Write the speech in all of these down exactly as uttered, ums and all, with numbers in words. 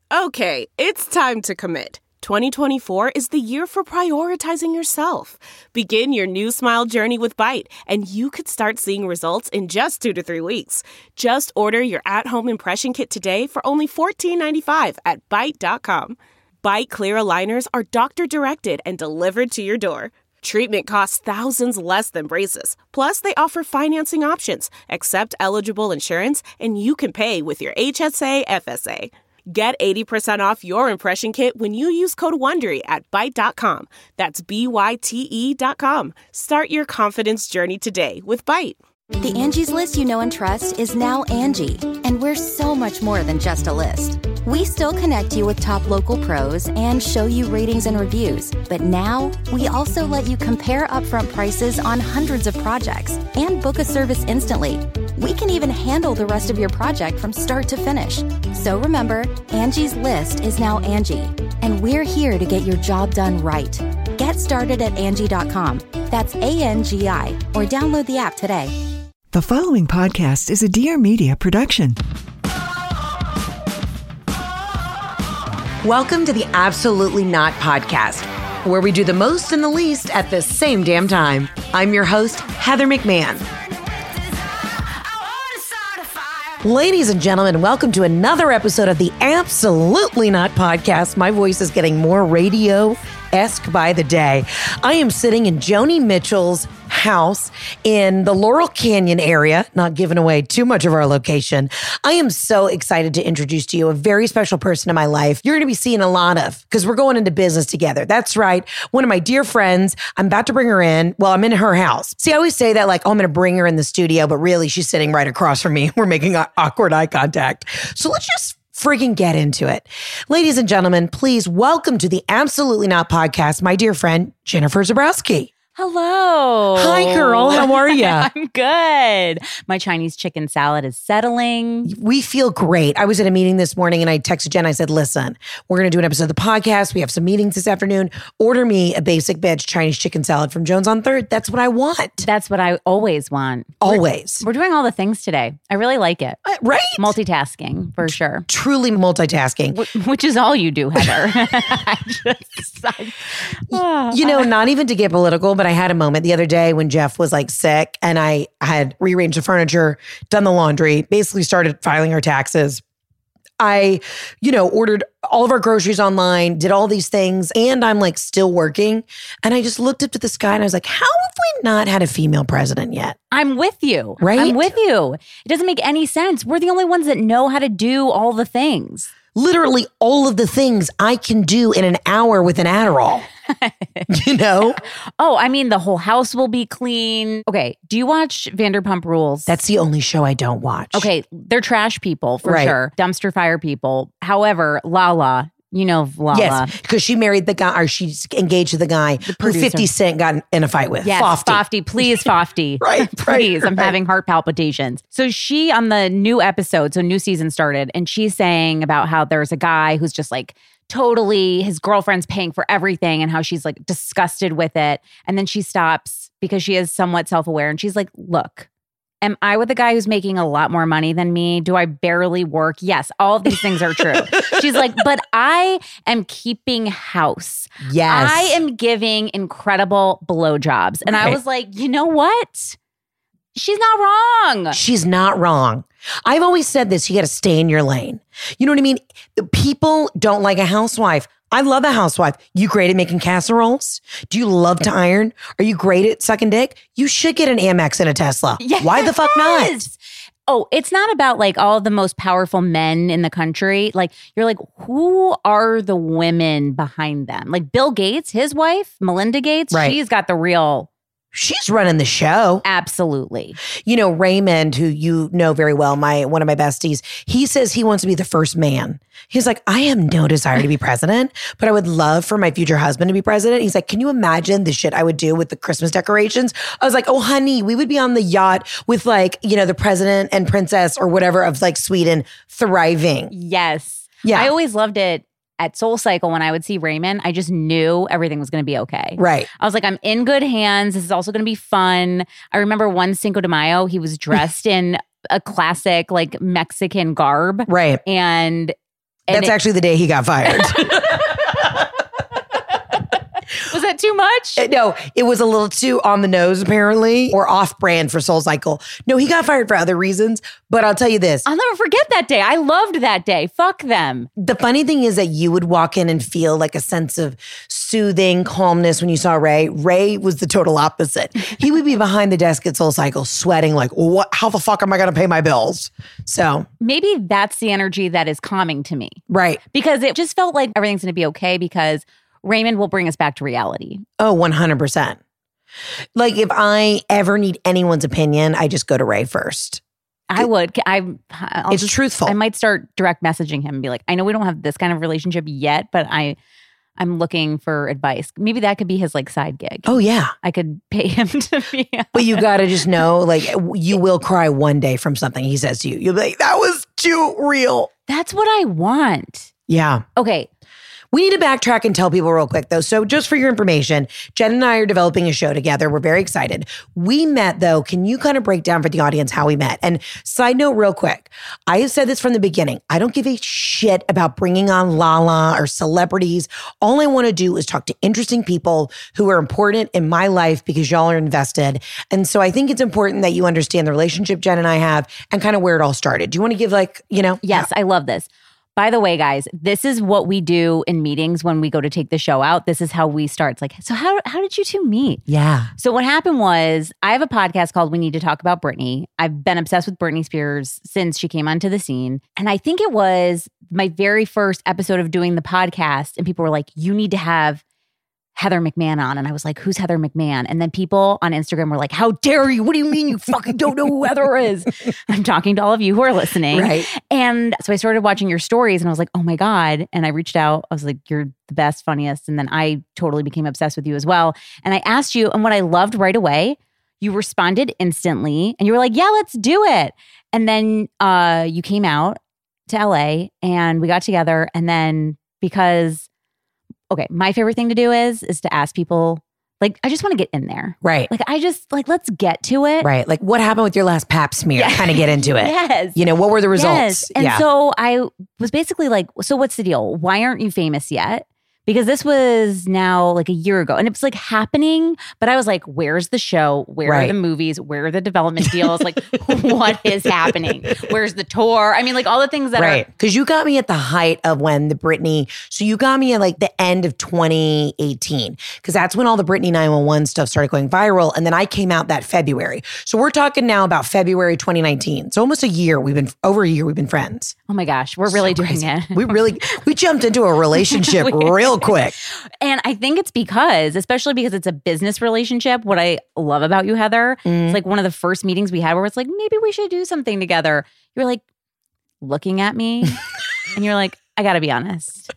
Okay, it's time to commit. twenty twenty-four is the year for prioritizing yourself. Begin your new smile journey with Byte, and you could start seeing results in just two to three weeks. Just order your at-home impression kit today for only fourteen ninety-five at byte dot com. Byte clear aligners are doctor-directed and delivered to your door. Treatment costs thousands less than braces. Plus, they offer financing options, accept eligible insurance, and you can pay with your H S A F S A. Get eighty percent off your impression kit when you use code WONDERY at byte dot com. That's B Y T E dot com. Start your confidence journey today with Byte. The Angie's List you know and trust is now Angie, and we're so much more than just a list. We still connect you with top local pros and show you ratings and reviews, but now we also let you compare upfront prices on hundreds of projects and book a service instantly. We can even handle the rest of your project from start to finish. So remember, Angie's List is now Angie, and we're here to get your job done right. Get started at Angie dot com. That's A N G I, or download the app today. The following podcast is a Dear Media production. Welcome to the Absolutely Not Podcast, where we do the most and the least at the same damn time. I'm your host, Heather McMahon. Ladies and gentlemen, welcome to another episode of the Absolutely Not Podcast. My voice is getting more radio-esque by the day. I am sitting in Joni Mitchell's house in the Laurel Canyon area, not giving away too much of our location. I am so excited to introduce to you a very special person in my life you're going to be seeing a lot of because we're going into business together. That's right. One of my dear friends, I'm about to bring her in. Well, I'm in her house. See, I always say that like, oh, I'm going to bring her in the studio, but really she's sitting right across from me. We're making awkward eye contact. So let's just freaking get into it. Ladies and gentlemen, please welcome to the Absolutely Not Podcast, my dear friend, Jennifer Zabrowski. Hello. Hi, girl. How are you? I'm good. My Chinese chicken salad is settling. We feel great. I was at a meeting this morning and I texted Jen. I said, listen, we're going to do an episode of the podcast. We have some meetings this afternoon. Order me a basic bitch Chinese chicken salad from Jones on third. That's what I want. That's what I always want. Always. We're, we're doing all the things today. I really like it. Uh, right? Multitasking, for sure. Truly multitasking. W- which is all you do, Heather. I just, I, oh, you know, not even to get political, but I had a moment the other day when Jeff was like sick and I had rearranged the furniture, done the laundry, basically started filing our taxes. I, you know, ordered all of our groceries online, did all these things, and I'm like still working. And I just looked up to the sky and I was like, how have we not had a female president yet? I'm with you. Right? I'm with you. It doesn't make any sense. We're the only ones that know how to do all the things. Literally all of the things I can do in an hour with an Adderall. You know? Oh, I mean, the whole house will be clean. Okay. Do you watch Vanderpump Rules? That's the only show I don't watch. Okay. They're trash people for Right. sure. Dumpster fire people. However, Lala, you know Lala. Yes, because she married the guy, or she's engaged to the guy who producer. fifty Cent got in a fight with. Yes, Fofty. Fofty, please, Fofty. Right, right, Please, I'm right. having heart palpitations. So she, on the new episode, so new season started, and she's saying about how there's a guy who's just like, totally, his girlfriend's paying for everything and how she's like disgusted with it. And then she stops because she is somewhat self-aware. And she's like, look, am I with a guy who's making a lot more money than me? Do I barely work? Yes, all of these things are true. She's like, but I am keeping house. Yes. I am giving incredible blowjobs. And I Right. was like, you know what? She's not wrong. She's not wrong. I've always said this, you got to stay in your lane. You know what I mean? The people don't like a housewife. I love a housewife. You great at making casseroles? Do you love to iron? Are you great at sucking dick? You should get an Amex and a Tesla. Yes. Why the fuck not? Oh, it's not about like all of the most powerful men in the country. Like, you're like, who are the women behind them? Like Bill Gates, his wife, Melinda Gates, Right. she's got the real... She's running the show. Absolutely. You know, Raymond, who you know very well, my one of my besties, he says he wants to be the first man. He's like, I have no desire to be president, but I would love for my future husband to be president. He's like, can you imagine the shit I would do with the Christmas decorations? I was like, oh, honey, we would be on the yacht with like, you know, the president and princess or whatever of like Sweden thriving. Yes. Yeah. I always loved it. At Soul Cycle, when I would see Raymond, I just knew everything was going to be okay. Right. I was like, I'm in good hands. This is also going to be fun. I remember one Cinco de Mayo, he was dressed in a classic like Mexican garb. Right. And And That's it, actually the day he got fired. Was that too much? No, it was a little too on the nose, apparently, or off brand for Soul Cycle. No, he got fired for other reasons. But I'll tell you this. I'll never forget that day. I loved that day. Fuck them. The funny thing is that you would walk in and feel like a sense of soothing calmness when you saw Ray. Ray was the total opposite. He would be behind the desk at Soul Cycle sweating like, what? How the fuck am I going to pay my bills? So maybe that's the energy that is calming to me. Right. Because it just felt like everything's going to be okay because Raymond will bring us back to reality. Oh, one hundred percent. Like if I ever need anyone's opinion, I just go to Ray first. I would. I, I'll it's just, truthful. I might start direct messaging him and be like, I know we don't have this kind of relationship yet, but I, I'm looking for advice. Maybe that could be his like side gig. Oh yeah. I could pay him to be. But you got to just know, like you will cry one day from something he says to you. You'll be like, that was too real. That's what I want. Yeah. Okay. We need to backtrack and tell people real quick, though. So just for your information, Jen and I are developing a show together. We're very excited. We met, though. Can you kind of break down for the audience how we met? And side note real quick, I have said this from the beginning. I don't give a shit about bringing on Lala or celebrities. All I want to do is talk to interesting people who are important in my life because y'all are invested. And so I think it's important that you understand the relationship Jen and I have and kind of where it all started. Do you want to give like, you know? Yes, I love this. By the way, guys, this is what we do in meetings when we go to take the show out. This is how we start. It's like, so how how did you two meet? Yeah. So what happened was I have a podcast called We Need to Talk About Britney. I've been obsessed with Britney Spears since she came onto the scene. And I think it was my very first episode of doing the podcast. And people were like, you need to have Heather McMahon on. And I was like, who's Heather McMahon? And then people on Instagram were like, how dare you? What do you mean you fucking don't know who Heather is? I'm talking to all of you who are listening. Right. And so I started watching your stories and I was like, oh my God. And I reached out. I was like, you're the best, funniest. And then I totally became obsessed with you as well. And I asked you, and what I loved right away, you responded instantly and you were like, yeah, let's do it. And then uh, you came out to L A and we got together. And then because Okay, my favorite thing to do is is to ask people, like, I just want to get in there. Right. Like, I just, like, let's get to it. Right. Like, what happened with your last pap smear? Yeah. Kind of get into it. Yes. You know, what were the results? Yes. And yeah. so I was basically like, so what's the deal? Why aren't you famous yet? Because this was now like a year ago and it was like happening, but I was like, where's the show? Where right. are the movies? Where are the development deals? Like, what is happening? Where's the tour? I mean, like all the things that right. are. Because you got me at the height of when the Britney, so you got me at like the end of twenty eighteen, because that's when all the Britney nine one one stuff started going viral. And then I came out that February. So we're talking now about February twenty nineteen. So almost a year, we've been, over a year, we've been friends. Oh my gosh, we're really So doing crazy. it. We really, we jumped into a relationship real quick. And I think it's because, especially because it's a business relationship, what I love about you, Heather, Mm. it's like one of the first meetings we had where it's like, maybe we should do something together. You're like looking at me and you're like, I gotta be honest.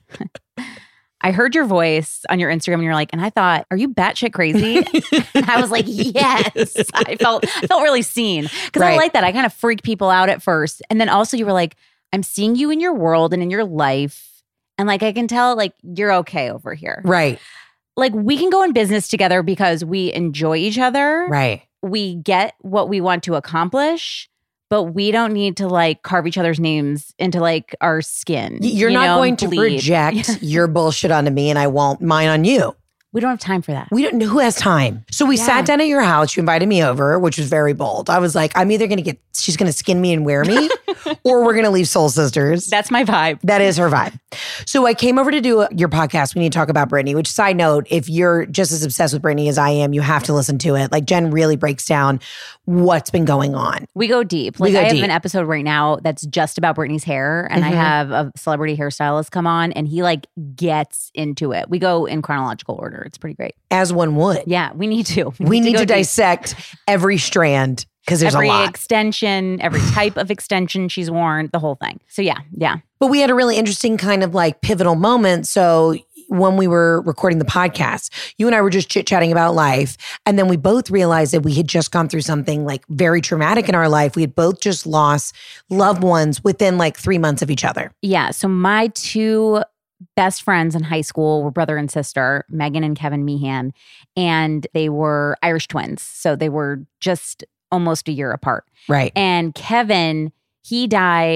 I heard your voice on your Instagram and you're like, and I thought, are you batshit crazy? And I was like, yes. I felt I felt really seen. Because Right. I like that. I kind of freak people out at first. And then also you were like, I'm seeing you in your world and in your life. And like, I can tell like you're okay over here. Right. Like we can go in business together because we enjoy each other. Right. We get what we want to accomplish. But we don't need to like carve each other's names into like our skin. You're you not know, going to bleed. project your bullshit onto me and I won't mine on you. We don't have time for that. We don't know who has time. So we Yeah. sat down at your house. You invited me over, which was very bold. I was like, I'm either going to get, she's going to skin me and wear me, or we're going to leave Soul Sisters. That's my vibe. That is her vibe. So I came over to do your podcast. We need to talk about Britney, which side note, if you're just as obsessed with Britney as I am, you have to listen to it. Like Jen really breaks down what's been going on. We go deep. Like We go I have deep. an episode right now that's just about Britney's hair. And Mhm. I have a celebrity hairstylist come on and he like gets into it. We go in chronological order. It's pretty great. As one would. Yeah, we need to. We need go to deep. dissect every strand because there's every a lot. extension, every type of extension she's worn, the whole thing. So yeah, yeah. But we had a really interesting kind of like pivotal moment. So when we were recording the podcast, you and I were just chit-chatting about life. And then we both realized that we had just gone through something like very traumatic in our life. We had both just lost loved ones within like three months of each other. Yeah. So my two best friends in high school were brother and sister, Megan and Kevin Meehan, and they were Irish twins. So they were just almost a year apart. Right. And Kevin, he died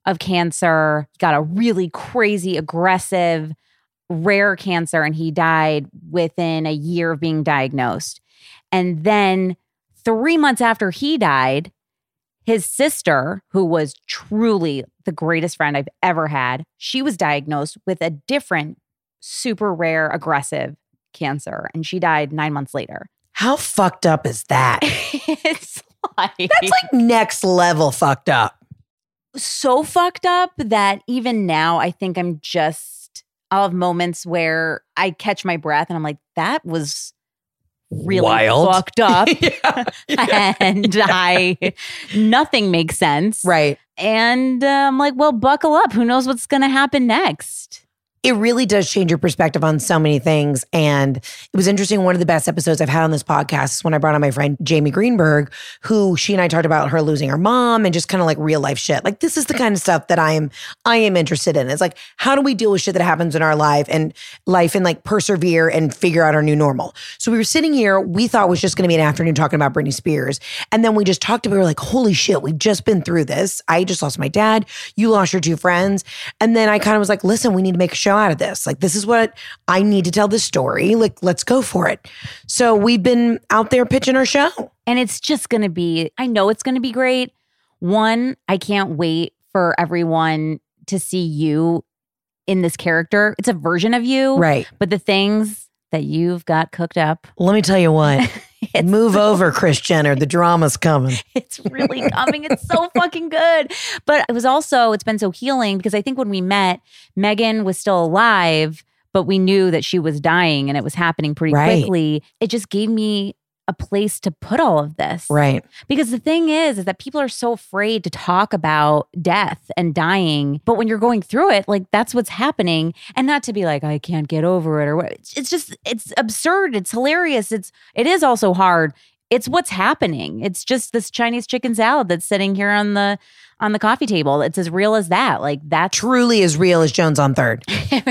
of cancer. He got a really crazy, aggressive, rare cancer, and he died within a year of being diagnosed. And then three months after he died, his sister, who was truly the greatest friend I've ever had, she was diagnosed with a different, super rare, aggressive cancer, and she died nine months later. How fucked up is that? It's like... That's like next level fucked up. So fucked up that even now I think I'm just, I'll have moments where I catch my breath and I'm like, that was really wild, fucked up. yeah. Yeah. And I, nothing makes sense. Right. And uh, I'm like, well, buckle up. Who knows what's going to happen next? It really does change your perspective on so many things. And it was interesting. One of the best episodes I've had on this podcast is when I brought on my friend Jamie Greenberg, who she and I talked about her losing her mom and just kind of like real life shit. Like, this is the kind of stuff that I am, I am interested in. It's like, how do we deal with shit that happens in our life and life and like persevere and figure out our new normal? So we were sitting here, we thought it was just going to be an afternoon talking about Britney Spears. And then we just talked about, we were like, holy shit, we've just been through this. I just lost my dad. You lost your two friends. And then I kind of was like, listen, we need to make a show out of this. Like, this is what I need to tell this story. Like, let's go for it. So we've been out there pitching our show. And it's just going to be, I know it's going to be great. One, I can't wait for everyone to see you in this character. It's a version of you. Right. But the things that you've got cooked up. Let me tell you what. Move so, over, Kris Jenner. The drama's coming. It's really coming. It's so fucking good. But it was also, it's been so healing because I think when we met, Megan was still alive, but we knew that she was dying and it was happening pretty right. quickly. It just gave me a place to put all of this. Right. Because the thing is, is that people are so afraid to talk about death and dying. But when you're going through it, like that's what's happening. And not to be like, I can't get over it or what. It's just, it's absurd. It's hilarious. It's, it is also hard. It's what's happening. It's just this Chinese chicken salad that's sitting here on the, on the coffee table. It's as real as that. Like that's truly as real as Jones on Third.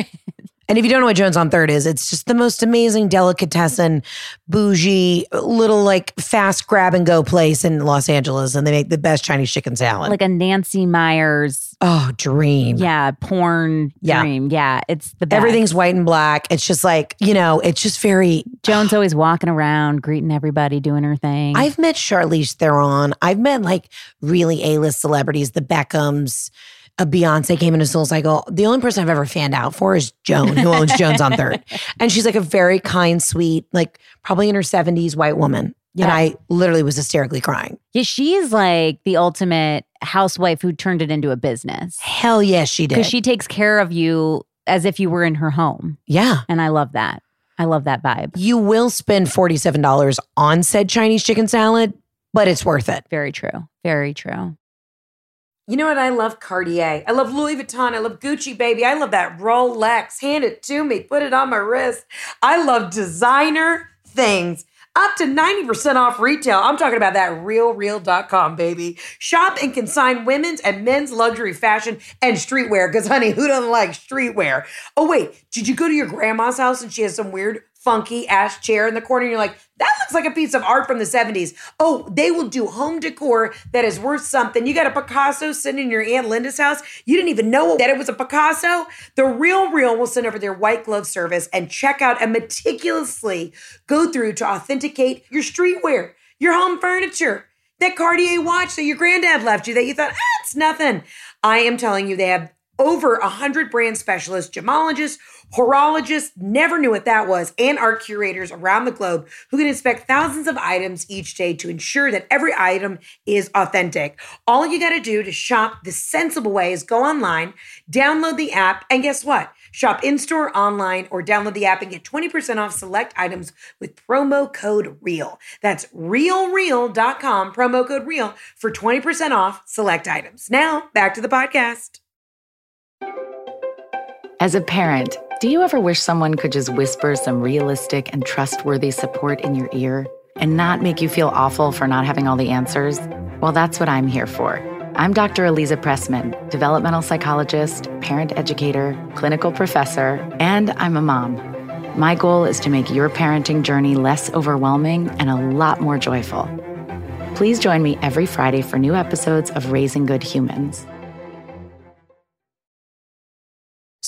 And if you don't know what Jones on Third is, it's just the most amazing delicatessen, bougie, little like fast grab and go place in Los Angeles. And they make the best Chinese chicken salad. Like a Nancy Meyers. Oh, dream. Yeah. Porn yeah. dream. Yeah. It's the best. Everything's white and black. It's just like, you know, it's just very. Jones always walking around, greeting everybody, doing her thing. I've met Charlize Theron. I've met like really A-list celebrities, the Beckhams. A Beyonce came into Soul Cycle. The only person I've ever fanned out for is Joan, who owns Jones on Third. And she's like a very kind, sweet, like probably in her seventies white woman. Yeah. And I literally was hysterically crying. Yeah, she's like the ultimate housewife who turned it into a business. Hell yes, she did. Because she takes care of you as if you were in her home. Yeah. And I love that. I love that vibe. You will spend forty-seven dollars on said Chinese chicken salad, but it's worth it. Very true. Very true. You know what? I love Cartier. I love Louis Vuitton. I love Gucci, baby. I love that Rolex. Hand it to me. Put it on my wrist. I love designer things. Up to ninety percent off retail. I'm talking about that real real dot com, baby. Shop and consign women's and men's luxury fashion and streetwear. Because, honey, who doesn't like streetwear? Oh, wait. Did you go to your grandma's house and she has some weird funky ass chair in the corner? And you're like, that looks like a piece of art from the seventies. Oh, they will do home decor that is worth something. You got a Picasso sitting in your Aunt Linda's house. You didn't even know that it was a Picasso. The Real Real will send over their white glove service and check out and meticulously go through to authenticate your streetwear, your home furniture, that Cartier watch that your granddad left you that you thought, ah, it's nothing. I am telling you, they have over one hundred brand specialists, gemologists, horologists, never knew what that was, and art curators around the globe who can inspect thousands of items each day to ensure that every item is authentic. All you got to do to shop the sensible way is go online, download the app, and guess what? Shop in-store, online, or download the app and get twenty percent off select items with promo code REAL. That's real real dot com, promo code REAL for twenty percent off select items. Now, back to the podcast. As a parent, do you ever wish someone could just whisper some realistic and trustworthy support in your ear and not make you feel awful for not having all the answers? Well, that's what I'm here for. I'm Doctor Aliza Pressman, developmental psychologist, parent educator, clinical professor, and I'm a mom. My goal is to make your parenting journey less overwhelming and a lot more joyful. Please join me every Friday for new episodes of Raising Good Humans.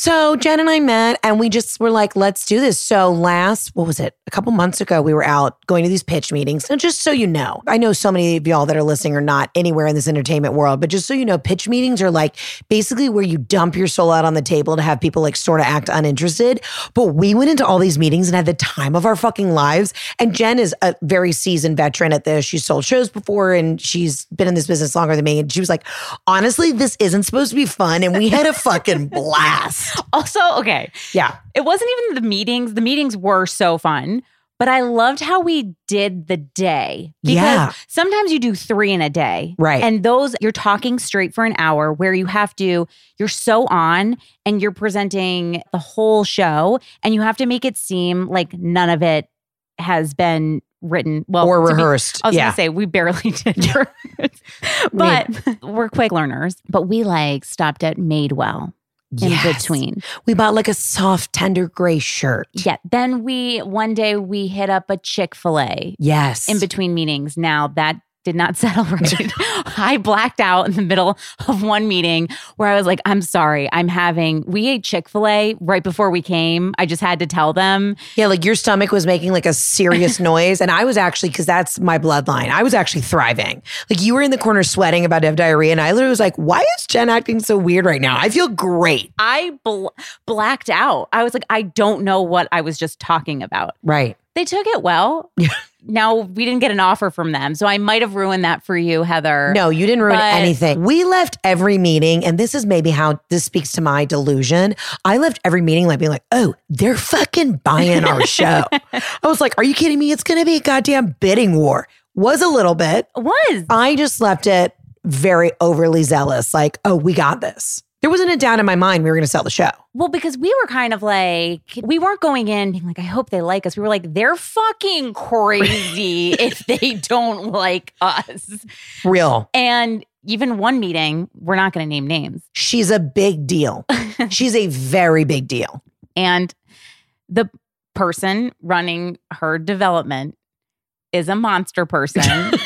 So Jen and I met and we just were like, let's do this. So last, what was it? A couple months ago, we were out going to these pitch meetings. And just so you know, I know so many of y'all that are listening are not anywhere in this entertainment world, but just so you know, pitch meetings are like basically where you dump your soul out on the table to have people like sort of act uninterested. But we went into all these meetings and had the time of our fucking lives. And Jen is a very seasoned veteran at this. She's sold shows before and she's been in this business longer than me. And she was like, honestly, this isn't supposed to be fun. And we had a fucking blast. Also, okay. Yeah. It wasn't even the meetings. The meetings were so fun, but I loved how we did the day. Because Yeah. sometimes you do three in a day. Right. And those, you're talking straight for an hour where you have to, you're so on and you're presenting the whole show and you have to make it seem like none of it has been written well Or to be- rehearsed. I was Yeah. gonna say we barely did rehearse. But we're quick learners. But we like stopped at Madewell in Yes. between. We bought like a soft, tender gray shirt. Yeah. Then we one day we hit up a Chick-fil-A Yes. in between meetings. Now that did not settle right. I blacked out in the middle of one meeting where I was like, I'm sorry, I'm having, we ate Chick-fil-A right before we came. I just had to tell them. Yeah, like your stomach was making like a serious noise. And I was actually, because that's my bloodline, I was actually thriving. Like you were in the corner sweating about to have diarrhea. And I literally was like, why is Jen acting so weird right now? I feel great. I bl- blacked out. I was like, I don't know what I was just talking about. Right. They took it well. Now, we didn't get an offer from them. So I might have ruined that for you, Heather. No, you didn't ruin But- anything. We left every meeting, and this is maybe how this speaks to my delusion. I left every meeting like being like, oh, they're fucking buying our show. I was like, are you kidding me? It's going to be a goddamn bidding war. Was a little bit. Was. I just left it very overly zealous. Like, oh, we got this. There wasn't a doubt in my mind we were going to sell the show. Well, because we were kind of like, we weren't going in being like, I hope they like us. We were like, they're fucking crazy if they don't like us. Real. And even one meeting, we're not going to name names. She's a big deal. She's a very big deal. And the person running her development is a monster person.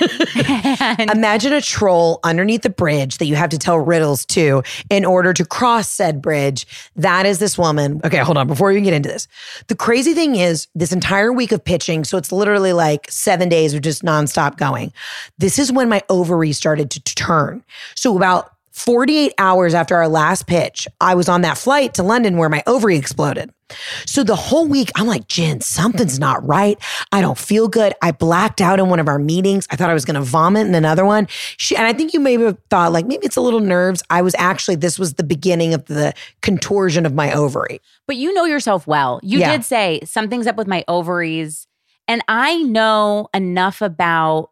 And Imagine a troll underneath the bridge that you have to tell riddles to in order to cross said bridge. That is this woman. Okay, hold on. Before we even get into this, the crazy thing is this entire week of pitching, so it's literally like seven days of just nonstop going. This is when my ovaries started to turn. So about forty-eight hours after our last pitch, I was on that flight to London where my ovary exploded. So the whole week, I'm like, Jen, something's not right. I don't feel good. I blacked out in one of our meetings. I thought I was going to vomit in another one. She, and I think you maybe have thought like, maybe it's a little nerves. I was actually, this was the beginning of the contortion of my ovary. But you know yourself well. You Yeah. did say something's up with my ovaries. And I know enough about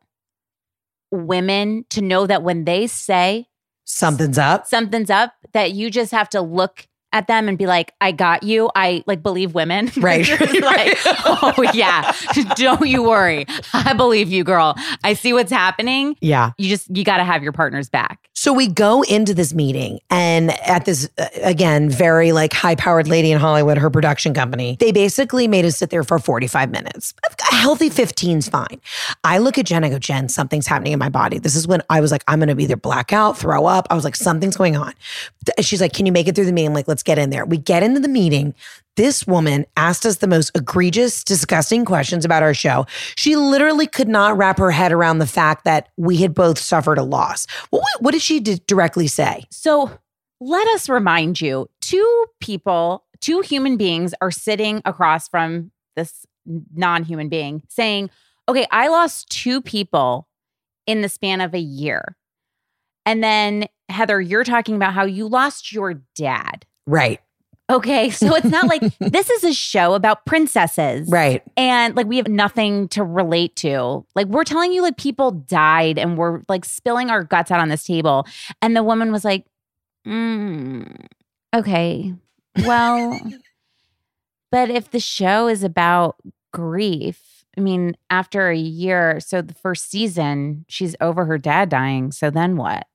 women to know that when they say Something's up. something's up, that you just have to look at them and be like, I got you. I like believe women. Right. It's like, oh yeah, don't you worry. I believe you, girl. I see what's happening. Yeah. You just, you got to have your partner's back. So we go into this meeting and at this, uh, again, very like high powered lady in Hollywood, her production company, they basically made us sit there for forty-five minutes. A healthy fifteen's fine. I look at Jen, I go, Jen, something's happening in my body. This is when I was like, I'm going to either black out, throw up. I was like, something's going on. She's like, can you make it through the meeting? I'm like, let's get in there. We get into the meeting. This woman asked us the most egregious, disgusting questions about our show. She literally could not wrap her head around the fact that we had both suffered a loss. What, what did she d- directly say? So let us remind you, two people, two human beings are sitting across from this non-human being saying, okay, I lost two people in the span of a year. And then Heather, you're talking about how you lost your dad. Right. Okay, so it's not like this is a show about princesses. Right. And like we have nothing to relate to. Like we're telling you like people died and we're like spilling our guts out on this table. And the woman was like, mm, okay, well, but if the show is about grief, I mean, after a year, so the first season, she's over her dad dying. So then what?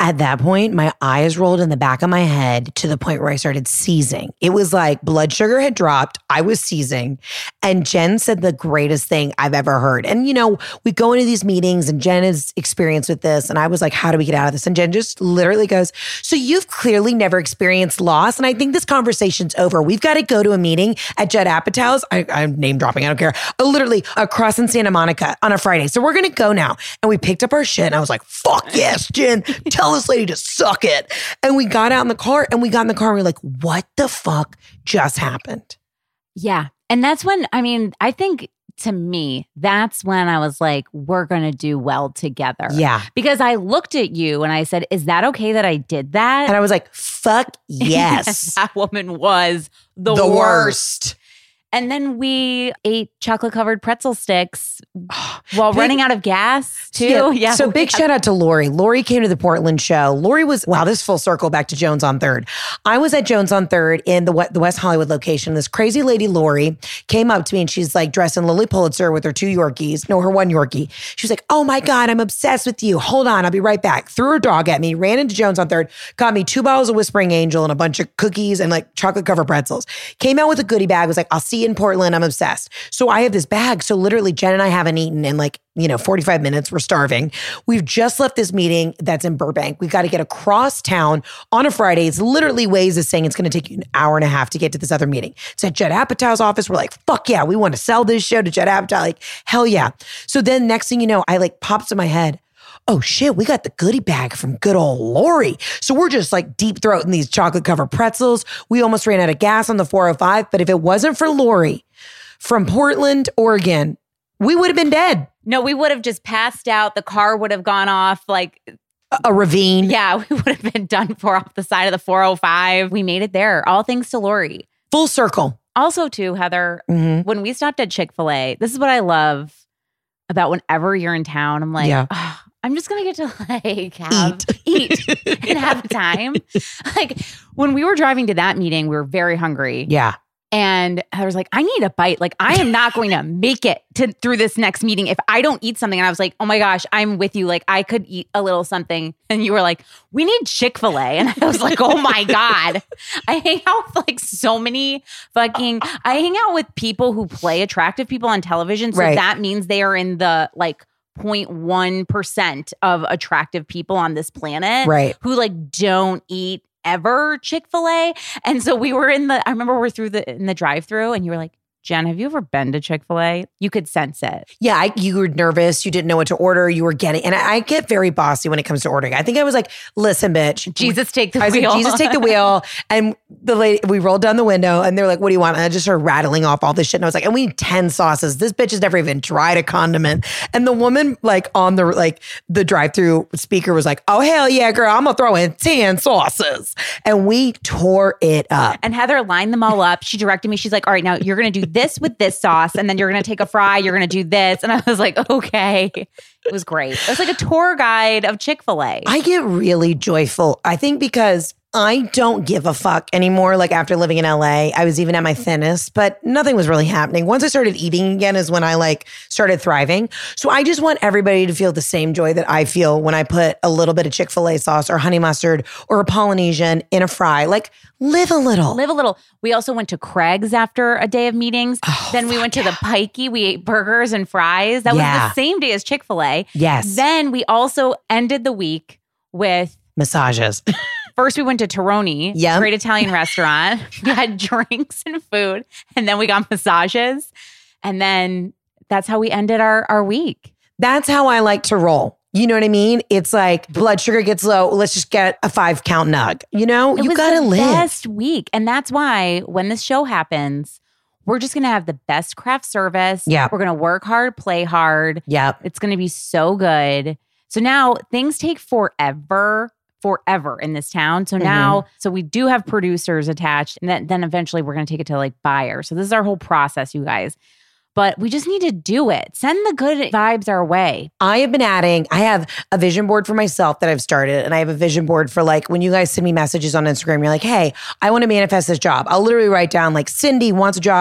At that point, my eyes rolled in the back of my head to the point where I started seizing. It was like blood sugar had dropped. I was seizing. And Jen said the greatest thing I've ever heard. And, you know, we go into these meetings and Jen is experienced with this. And I was like, how do we get out of this? And Jen just literally goes, so you've clearly never experienced loss. And I think this conversation's over. We've got to go to a meeting at Judd Apatow's. I, I'm name dropping. I don't care. Uh, literally across in Santa Monica on a Friday. So we're going to go now. And we picked up our shit. And I was like, fuck yes, Jen. Tell this lady to suck it. And we got out in the car and we got in the car and we were like, what the fuck just happened? Yeah. And that's when, I mean, I think to me, that's when I was like, we're going to do well together. Yeah. Because I looked at you and I said, is that okay that I did that? And I was like, fuck yes. That woman was the, the worst. worst. And then we ate chocolate covered pretzel sticks while big, running out of gas too. Yeah. yeah. So big shout out to Lori. Lori came to the Portland show. Lori was, wow, this full circle back to Jones on Third. I was at Jones on Third in the, the West Hollywood location. This crazy lady, Lori, came up to me and she's like dressed in Lily Pulitzer with her two Yorkies. No, her one Yorkie. She was like, oh my God, I'm obsessed with you. Hold on, I'll be right back. Threw her dog at me, ran into Jones on Third, got me two bottles of Whispering Angel and a bunch of cookies and like chocolate covered pretzels. Came out with a goodie bag, was like, I'll see you in Portland. I'm obsessed. So I have this bag. So literally Jen and I haven't eaten in like, you know, forty-five minutes. We're starving. We've just left this meeting that's in Burbank. We've got to get across town on a Friday. It's literally Waze is saying it's going to take you an hour and a half to get to this other meeting. It's at Judd Apatow's office. We're like, fuck yeah, we want to sell this show to Judd Apatow. Like, hell yeah. So then next thing you know, I like pops in my head, oh shit, we got the goodie bag from good old Lori. So we're just like deep throating these chocolate covered pretzels. We almost ran out of gas on the four oh five. But if it wasn't for Lori from Portland, Oregon, we would have been dead. No, we would have just passed out. The car would have gone off like a, a ravine. Yeah, we would have been done for off the side of the four oh five. We made it there. All thanks to Lori. Full circle. Also too, Heather, mm-hmm. when we stopped at Chick-fil-A, this is what I love about whenever you're in town. I'm like, yeah. oh, I'm just going to get to like have, eat, eat and have time. Like when we were driving to that meeting, we were very hungry. Yeah. And I was like, I need a bite. Like, I am not going to make it to through this next meeting if I don't eat something. And I was like, oh my gosh, I'm with you. Like, I could eat a little something. And you were like, we need Chick-fil-A. And I was like, oh my God. I hang out with like so many fucking, I hang out with people who play attractive people on television. So right. that means they are in the like zero point one percent of attractive people on this planet. Right. Who like don't eat ever Chick-fil-A. And so we were in the, I remember we're through the, in the drive-thru and you were like, Jen, have you ever been to Chick-fil-A? You could sense it. Yeah, I, you were nervous. You didn't know what to order. You were getting, and I, I get very bossy when it comes to ordering. I think I was like, listen, bitch. Jesus, take the I was wheel. Like, Jesus, take the wheel. And the lady, we rolled down the window and they're like, what do you want? And I just started rattling off all this shit. And I was like, and we need ten sauces. This bitch has never even tried a condiment. And the woman like on the, like the drive-through speaker was like, oh, hell yeah, girl, I'm going to throw in ten sauces. And we tore it up. And Heather lined them all up. She directed me. She's like, all right, now you're going to do this with this sauce. And then you're going to take a fry. You're going to do this. And I was like, okay. It was great. It was like a tour guide of Chick-fil-A. I get really joyful. I think because I don't give a fuck anymore. Like after living in L A, I was even at my thinnest, but nothing was really happening. Once I started eating again is when I like started thriving. So I just want everybody to feel the same joy that I feel when I put a little bit of Chick-fil-A sauce or honey mustard or a Polynesian in a fry. Like live a little. Live a little. We also went to Craig's after a day of meetings. Oh, then we went to yeah. the Pikey. We ate burgers and fries. That Yeah. was the same day as Chick-fil-A. Yes. Then we also ended the week with massages. First, we went to Teroni, Yep. great Italian restaurant. We had drinks and food, and then we got massages. And then that's how we ended our, our week. That's how I like to roll. You know what I mean? It's like blood sugar gets low. Let's just get a five count nug. You know, It you was got to the live. best week. And that's why when this show happens, we're just going to have the best craft service. Yeah. We're going to work hard, play hard. Yep. It's going to be so good. So now things take forever. forever in this town. So now, mm-hmm. so we do have producers attached and then, then eventually we're going to take it to like buyers. So this is our whole process, you guys. But we just need to do it. Send the good vibes our way. I have been adding, I have a vision board for myself that I've started. And I have a vision board for like, when you guys send me messages on Instagram, you're like, hey, I want to manifest this job. I'll literally write down like, Cindy wants a job at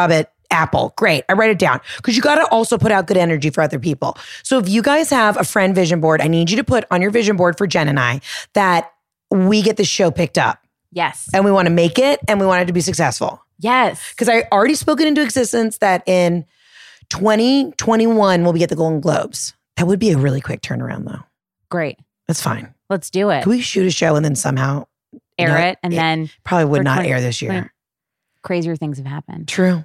Apple. Great. I write it down because you got to also put out good energy for other people. So if you guys have a friend vision board, I need you to put on your vision board for Jen and I that we get this show picked up. Yes. And we want to make it and we want it to be successful. Yes. Because I already spoken into existence that in twenty twenty-one we'll be at the Golden Globes. That would be a really quick turnaround though. Great. That's fine. Let's do it. Can we shoot a show and then somehow air you know, it and it then probably would for not twenty air this year. twenty Crazier things have happened. True.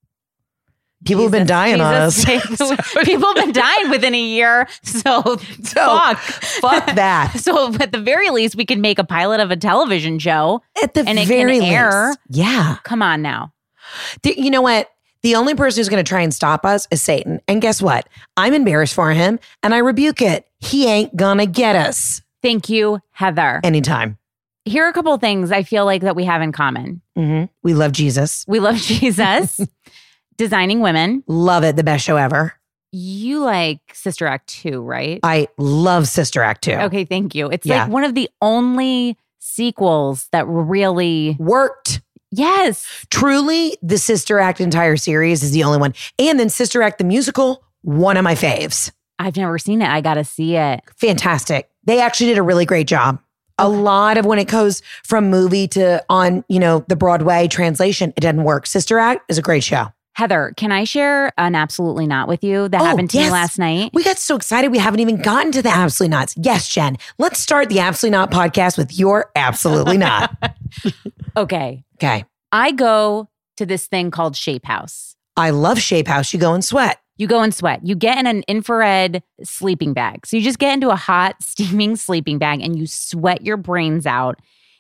People Jesus, have been dying Jesus, on us. People have been dying within a year. So, So, fuck. fuck that. So at the very least, we could make a pilot of a television show. At the And it very can air. least. Yeah. Come on now. The- you know what? The only person who's going to try and stop us is Satan. And guess what? I'm embarrassed for him and I rebuke it. He ain't gonna get us Thank you, Heather. anytime. Here are a couple of things I feel like that we have in common. Mm-hmm. We love Jesus. We love Jesus, designing women. Love it. The best show ever. You like Sister Act two, right? I love Sister Act two. Okay, thank you. It's Yeah. like one of the only sequels that really, Worked. yes. Truly, the Sister Act entire series is the only one. And then Sister Act the musical, one of my faves. I've never seen it. I got to see it. Fantastic. They actually did a really great job. A lot of when it goes from movie to on, you know, the Broadway translation, it doesn't work. Sister Act is a great show. Heather, can I share an absolutely not with you that Oh, happened to yes. me last night? We got so excited. We haven't even gotten to the Absolutely Nots. Yes, Jen. Let's start the Absolutely Not podcast with your Absolutely Not. Okay. Okay. I go to this thing called Shape House. I love Shape House. You go and sweat. You go and sweat. You get in an infrared sleeping bag. So you just get into a hot, steaming sleeping bag and you sweat your brains out.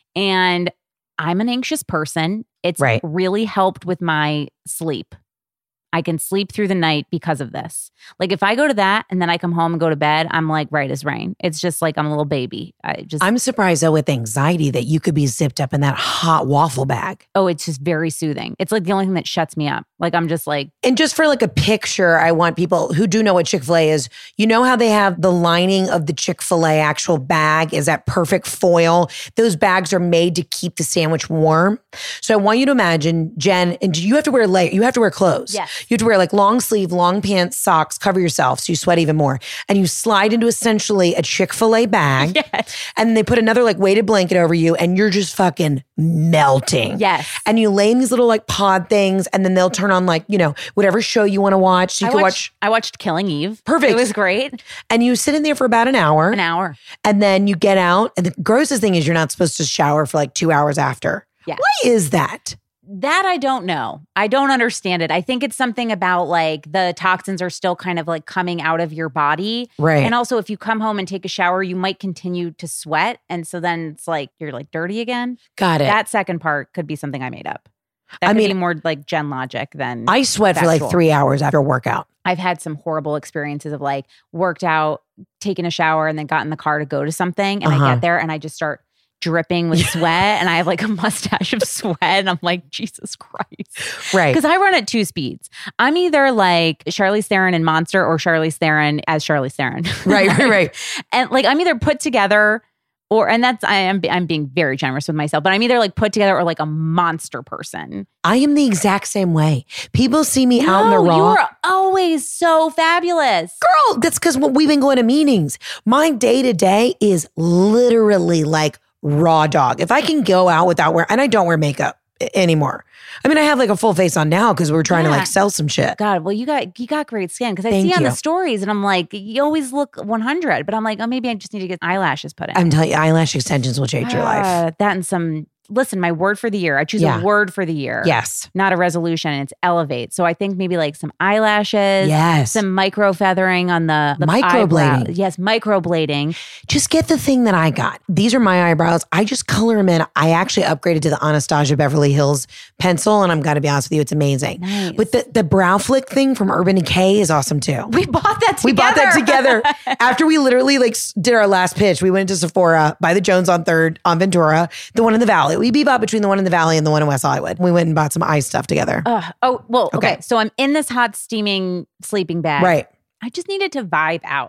And I'm an anxious person. It's Right. really helped with my sleep. I can sleep through the night because of this. Like if I go to that and then I come home and go to bed, I'm like right as rain. It's just like I'm a little baby. I just I'm surprised though with anxiety that you could be zipped up in that hot waffle bag. oh, it's just very soothing. It's like the only thing that shuts me up. Like I'm just like And just for like a picture, I want people who do know what Chick-fil-A is. You know how they have the lining of the Chick-fil-A actual bag is that perfect foil. Those bags are made to keep the sandwich warm. So I want you to imagine, Jen, and you have to wear layer, you have to wear clothes. Yes. You have to wear like long sleeve, long pants, socks, cover yourself so you sweat even more. And you slide into essentially a Chick-fil-A bag. yes. And they put another like weighted blanket over you and you're just fucking melting. Yes. And you lay in these little like pod things and then they'll turn on like, you know, whatever show you want to watch. So you I can watched, watch I watched Killing Eve. Perfect. It was great. and you sit in there for about an hour. An hour. And then you get out. And the grossest thing is you're not supposed to shower for like two hours after. Yeah. Why is that? That I don't know. I don't understand it. I think it's something about like the toxins are still kind of like coming out of your body. Right. And also if you come home and take a shower, you might continue to sweat. And so then it's like you're like dirty again. Got it. That second part could be something I made up. That I could mean, be more like Gen logic than I sweat for like factual. three hours after a workout. I've had some horrible experiences of like worked out, taken a shower, and then got in the car to go to something. And Uh-huh. I get there and I just start dripping with sweat and I have like a mustache of sweat and I'm like, Jesus Christ. Right. Because I run at two speeds. I'm either like Charlize Theron in Monster or Charlize Theron as Charlize Theron. Right, right, right. And like I'm either put together or, and that's, I am I'm being very generous with myself, but I'm either like put together or like a monster person. I am the exact same way. People see me out in the No, raw. you're always so fabulous. Girl, that's because we've been going to meetings. My day to day is literally like raw dog. If I can go out without wear, and I don't wear makeup a- anymore. I mean, I have like a full face on now because we're trying to Yeah. like sell some shit. God, well, you got you got great skin because I Thank see on you. the stories and I'm like, you always look one hundred, but I'm like, oh, maybe I just need to get eyelashes put in. I'm telling you, eyelash extensions will change your life. Uh, that and some. Listen, my word for the year. I choose Yeah. a word for the year. Yes. Not a resolution. It's elevate. So I think maybe like some eyelashes. Yes. Some micro feathering on the, the Microblading. eyebrow. Yes, microblading. Just get the thing that I got. These are my eyebrows. I just color them in. I actually upgraded to the Anastasia Beverly Hills pencil, and I'm going to be honest with you, it's amazing. Nice. But the, the brow flick thing from Urban Decay is awesome too. We bought that together. We bought that together after we literally like s- did our last pitch. We went to Sephora by the Jones on Third on Ventura, the one in the Valley. We bebop between the one in the Valley and the one in West Hollywood. We went and bought some eye stuff together. Ugh. Oh, well, okay. Okay. So I'm in this hot, steaming sleeping bag. Right. I just needed to vibe out.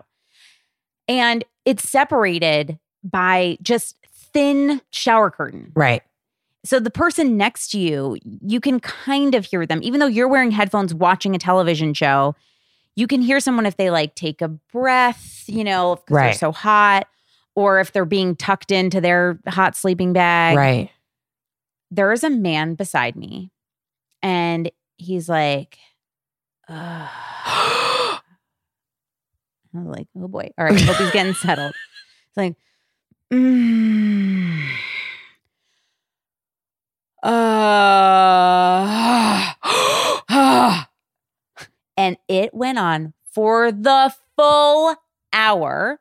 And it's separated by just thin shower curtain. Right. So the person next to you, you can kind of hear them. Even though you're wearing headphones watching a television show, you can hear someone if they like take a breath, you know, because Right. they're so hot, or if they're being tucked into their hot sleeping bag. Right. There is a man beside me and he's like, Ugh. I was like, oh boy. All right. I hope he's getting settled. It's like, mm, uh, and it went on for the full hour.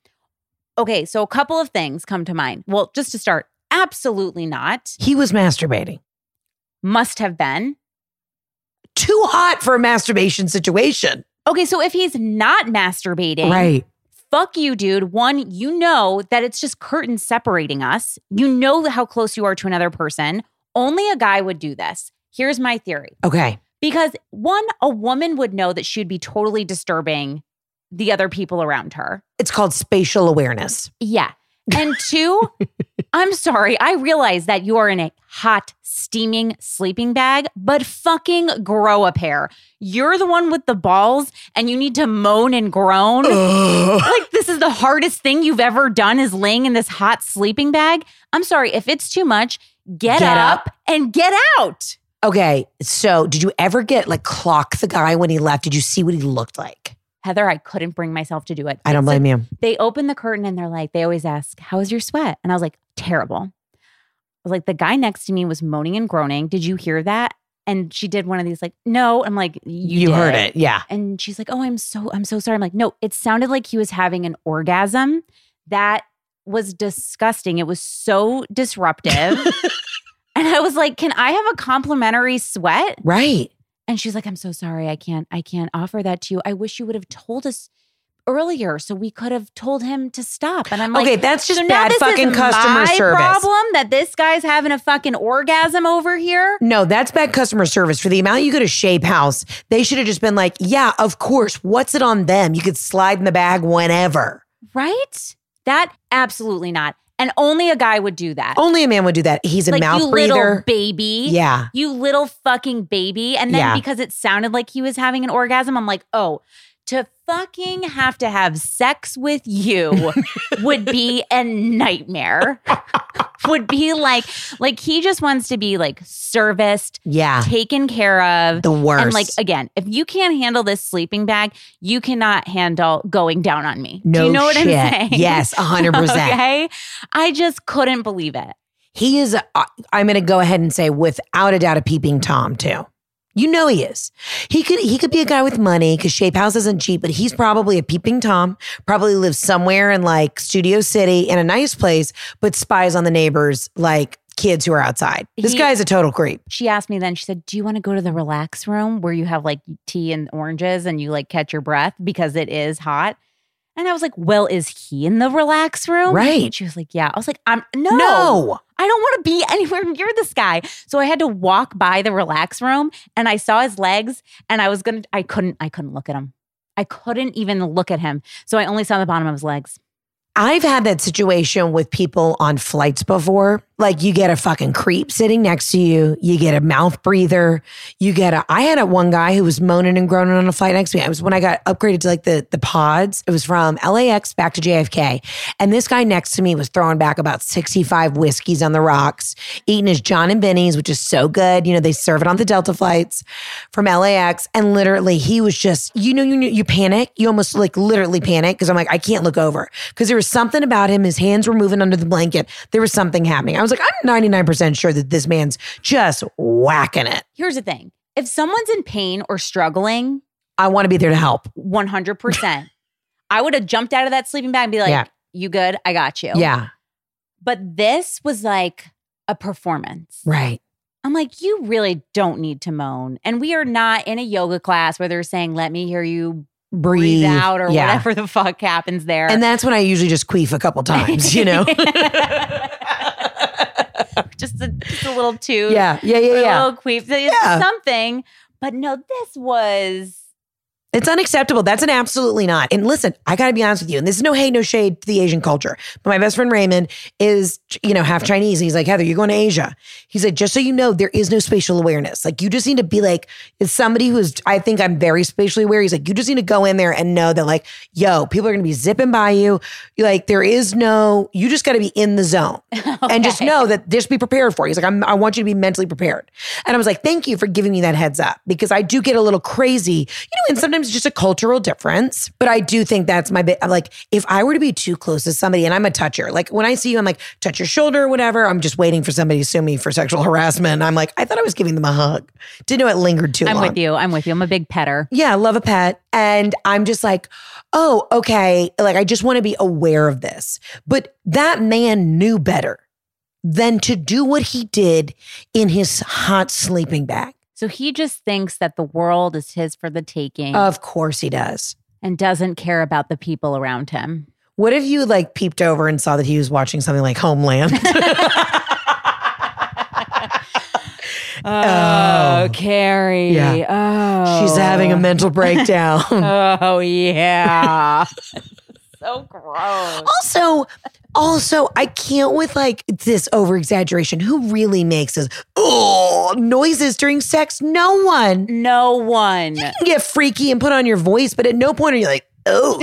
Okay. So a couple of things come to mind. Well, just to start, absolutely not. He was masturbating. Must have been. Too hot for a masturbation situation. Okay, so if he's not masturbating, Right. fuck you, dude. One, you know that it's just curtains separating us. You know how close you are to another person. Only a guy would do this. Here's my theory. Okay. Because one, a woman would know that she would be totally disturbing the other people around her. It's called spatial awareness. Yeah. And two, I'm sorry, I realize that you are in a hot, steaming sleeping bag, but fucking grow a pair. You're the one with the balls and you need to moan and groan. Like this is the hardest thing you've ever done is laying in this hot sleeping bag. I'm sorry, if it's too much, get, Get up, up. and get out. Okay. So did you ever get like clock the guy when he left? Did you see what he looked like? Heather, I couldn't bring myself to do it. I don't So blame you. they open the curtain and they're like, they always ask, how was your sweat? And I was like, terrible. I was like, the guy next to me was moaning and groaning. Did you hear that? And she did one of these like, no. I'm like, you, You did. heard it. Yeah. And she's like, oh, I'm so, I'm so sorry. I'm like, no, it sounded like he was having an orgasm. That was disgusting. It was so disruptive. And I was like, can I have a complimentary sweat? Right. And she's like, I'm so sorry. I can't, I can't offer that to you. I wish you would have told us earlier so we could have told him to stop. And I'm like, Okay, that's just so now bad this fucking is customer my service. problem that this guy's having a fucking orgasm over here. No, that's bad customer service. For the amount you go to Shape House, they should have just been like, yeah, of course. What's it on them? You could slide in the bag whenever. Right? That absolutely not. And only a guy would do that. Only a man would do that. He's a like mouth you breather. little baby. Yeah. You little fucking baby. And then Yeah. because it sounded like he was having an orgasm, I'm like, oh, to fucking have to have sex with you would be a nightmare. Would be like, like he just wants to be like serviced, Yeah. taken care of. The worst. And like, again, if you can't handle this sleeping bag, you cannot handle going down on me. No Do you know what shit. I'm saying? Yes, one hundred percent. Okay? I just couldn't believe it. He is, uh, I'm going to go ahead and say, without a doubt, a peeping Tom, too. You know he is. He could he could be a guy with money because Shape House isn't cheap, but he's probably a peeping Tom, probably lives somewhere in like Studio City in a nice place, but spies on the neighbors like kids who are outside. This He- guy's a total creep. She asked me then, she said, do you want to go to the relax room where you have like tea and oranges and you like catch your breath because it is hot? And I was like, well, is he in the relax room? Right. And she was like, yeah. I was like, I'm no, No. I don't want to be anywhere near this guy. So I had to walk by the relax room and I saw his legs and I was going to, I couldn't, I couldn't look at him. I couldn't even look at him. So I only saw the bottom of his legs. I've had that situation with people on flights before. Like you get a fucking creep sitting next to you. You get a mouth breather. You get a, I had a one guy who was moaning and groaning on a flight next to me. It was when I got upgraded to like the, the pods. It was from L A X back to J F K. And this guy next to me was throwing back about sixty-five whiskeys on the rocks, eating his John and Benny's, which is so good. You know, they serve it on the Delta flights from L A X. And literally he was just, you know, you, you panic. You almost like literally panic. Cause I'm like, I can't look over. Cause there was something about him. His hands were moving under the blanket. There was something happening. I was like, I'm ninety-nine percent sure that this man's just whacking it. Here's the thing. If someone's in pain or struggling, I want to be there to help. one hundred percent, I would have jumped out of that sleeping bag and be like, Yeah. you good? I got you. Yeah. But this was like a performance. Right. I'm like, you really don't need to moan. And we are not in a yoga class where they're saying, let me hear you Breathe, breathe out or yeah. whatever the fuck happens there. And that's when I usually just queef a couple times, you know? just, a, just a little toot. yeah. Yeah. or Yeah. a Yeah. little queef. It's Yeah. something. But no, this was It's unacceptable. That's an absolutely not. And listen, I got to be honest with you. And this is no hate, no shade to the Asian culture. But my best friend Raymond is, you know, half Chinese. He's like, Heather, you're going to Asia. He said, just so you know, there is no spatial awareness. Like, you just need to be like, it's somebody who's, I think I'm very spatially aware. He's like, you just need to go in there and know that like, yo, people are going to be zipping by you. You're like, there is no, you just got to be in the zone. Okay. And just know that, just be prepared for it. He's like, I'm, I want you to be mentally prepared. And I was like, thank you for giving me that heads up, because I do get a little crazy, you know, and sometimes it's just a cultural difference. But I do think that's my bit. I'm like, if I were to be too close to somebody, and I'm a toucher, like when I see you, I'm like, touch your shoulder or whatever. I'm just waiting for somebody to sue me for sexual harassment. I'm like, I thought I was giving them a hug. Didn't know it lingered too I'm long. I'm with you. I'm with you. I'm a big petter. Yeah, I love a pet. And I'm just like, oh, okay. Like, I just want to be aware of this. But that man knew better than to do what he did in his hot sleeping bag. So he just thinks that the world is his for the taking. Of course he does. And doesn't care about the people around him. What if you like peeped over and saw that he was watching something like Homeland? oh, oh, Carrie. Yeah. Oh. She's having a mental breakdown. oh, yeah. So gross. Also, also, I can't with like this over exaggeration. Who really makes this oh noises during sex? No one. No one. You can get freaky and put on your voice, but at no point are you like, oh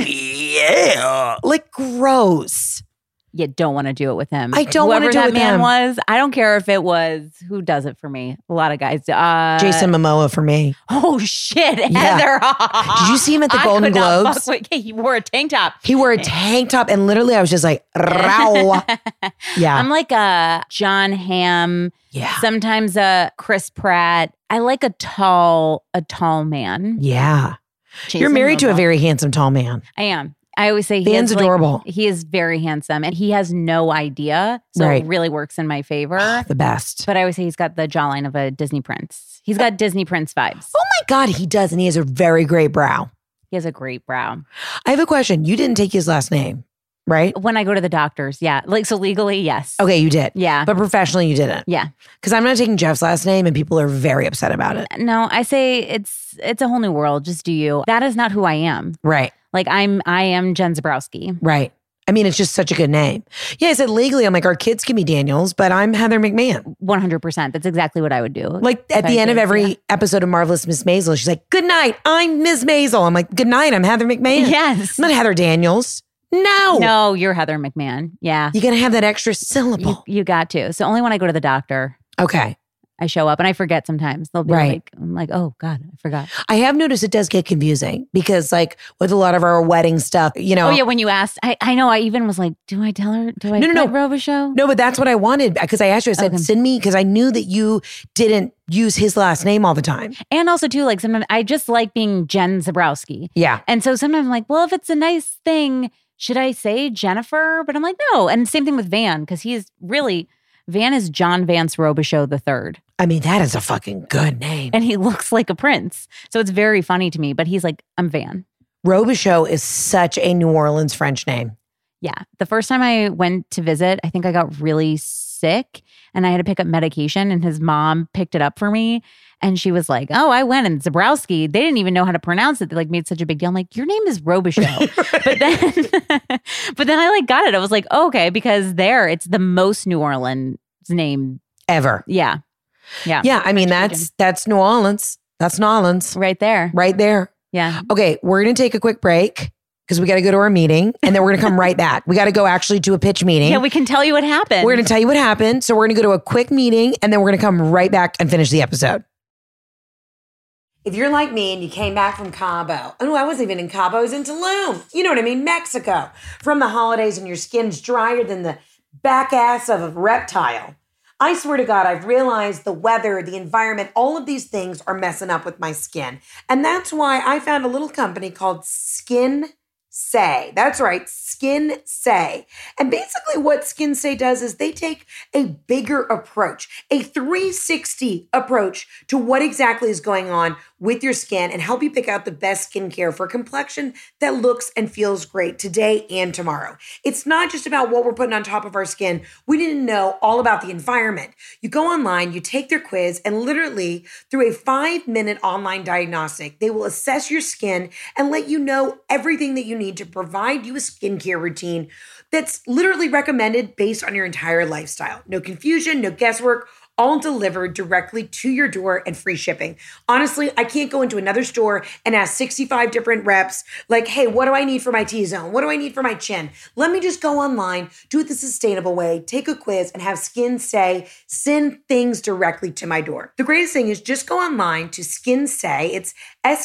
yeah, like gross. You don't want to do it with him. I don't want to do it that with man him. was. I don't care if it was who does it for me. A lot of guys. Uh, Jason Momoa for me. Oh shit, Yeah. Heather! Did you see him at the I Golden could not Globes? fuck with- he wore a tank top. He wore a tank top, and literally, I was just like, "Row." Yeah, I'm like a John Hamm. yeah, Sometimes a Chris Pratt. I like a tall, a tall man. yeah. Jason You're married to a Momoa. very handsome tall man. I am. I always say he Dan's is like- adorable. he is very handsome, and he has no idea, so Right. it really works in my favor. The best. But I always say he's got the jawline of a Disney prince. He's got Disney prince vibes. Oh my God, he does, and he has a very great brow. He has a great brow. I have a question. You didn't take his last name, right? When I go to the doctors, yeah. Like, so legally, yes. Okay, you did. Yeah. But professionally, you didn't. Yeah. Because I'm not taking Jeff's last name, and people are very upset about it. No, I say it's it's a whole new world. Just do you. That is not who I am. Right, Like, I'm I am Jen Zabrowski. right. I mean, it's just such a good name. Yeah, I said legally, I'm like, our kids can be Daniels, but I'm Heather McMahon. one hundred percent. That's exactly what I would do. Like If at I the end of did, every yeah. episode of Marvelous Miss Maisel, she's like, good night, I'm Miss Maisel. I'm like, good night, I'm Heather McMahon. Yes. I'm not Heather Daniels. No. No, you're Heather McMahon. Yeah. You're going to have that extra You, syllable. you got to. So only when I go to the doctor, Okay. I show up and I forget sometimes. They'll be Right. like, I'm like, oh God, I forgot. I have noticed it does get confusing because like with a lot of our wedding stuff, you know. Oh yeah, when you asked, I, I know I even was like, do I tell her? Do I No, no, no. put Robichaux? No, but that's what I wanted because I asked you, I said, Okay. send me, because I knew that you didn't use his last name all the time. And also too, like sometimes I just like being Jen Zabrowski. Yeah. And so sometimes I'm like, well, if it's a nice thing, should I say Jennifer? But I'm like, no. And same thing with Van, because he's really, Van is John Vance Robichaux the third. I mean, that is a fucking good name. And he looks like a prince. So it's very funny to me, but he's like, I'm Van. Robichaux is such a New Orleans French name. Yeah. The first time I went to visit, I think I got really sick and I had to pick up medication and his mom picked it up for me. And she was like, oh, I went and Zabrowski, they didn't even know how to pronounce it. They like made such a big deal. I'm like, your name is Robichaux. but then, but then I like got it. I was like, oh, okay, because there it's the most New Orleans name. Ever. Yeah. Yeah. Yeah. I mean, that's that's New Orleans. That's New Orleans. Right there. Right there. Yeah. Okay, we're going to take a quick break because we got to go to our meeting and then we're going to come right back. We got to go actually to a pitch meeting. Yeah, we can tell you what happened. We're going to tell you what happened. So we're going to go to a quick meeting and then we're going to come right back and finish the episode. If you're like me and you came back from Cabo, oh, I wasn't even in Cabo, I was in Tulum. You know what I mean? Mexico. From the holidays and your skin's drier than the back ass of a reptile. I swear to God, I've realized the weather, the environment, all of these things are messing up with my skin. And that's why I found a little company called Skin Say. That's right, Skin Say. And basically what Skin Say does is they take a bigger approach, a three sixty approach to what exactly is going on with your skin and help you pick out the best skincare for a complexion that looks and feels great today and tomorrow. It's not just about what we're putting on top of our skin. We need to know all about the environment. You go online, you take their quiz, and literally through a five-minute online diagnostic, they will assess your skin and let you know everything that you need to provide you a skincare routine that's literally recommended based on your entire lifestyle. No confusion, no guesswork, all delivered directly to your door and free shipping. Honestly, I can't go into another store and ask sixty-five different reps, like, hey, what do I need for my T-zone? What do I need for my chin? Let me just go online, do it the sustainable way, take a quiz, and have Skin Say send things directly to my door. The greatest thing is just go online to Skin Say. It's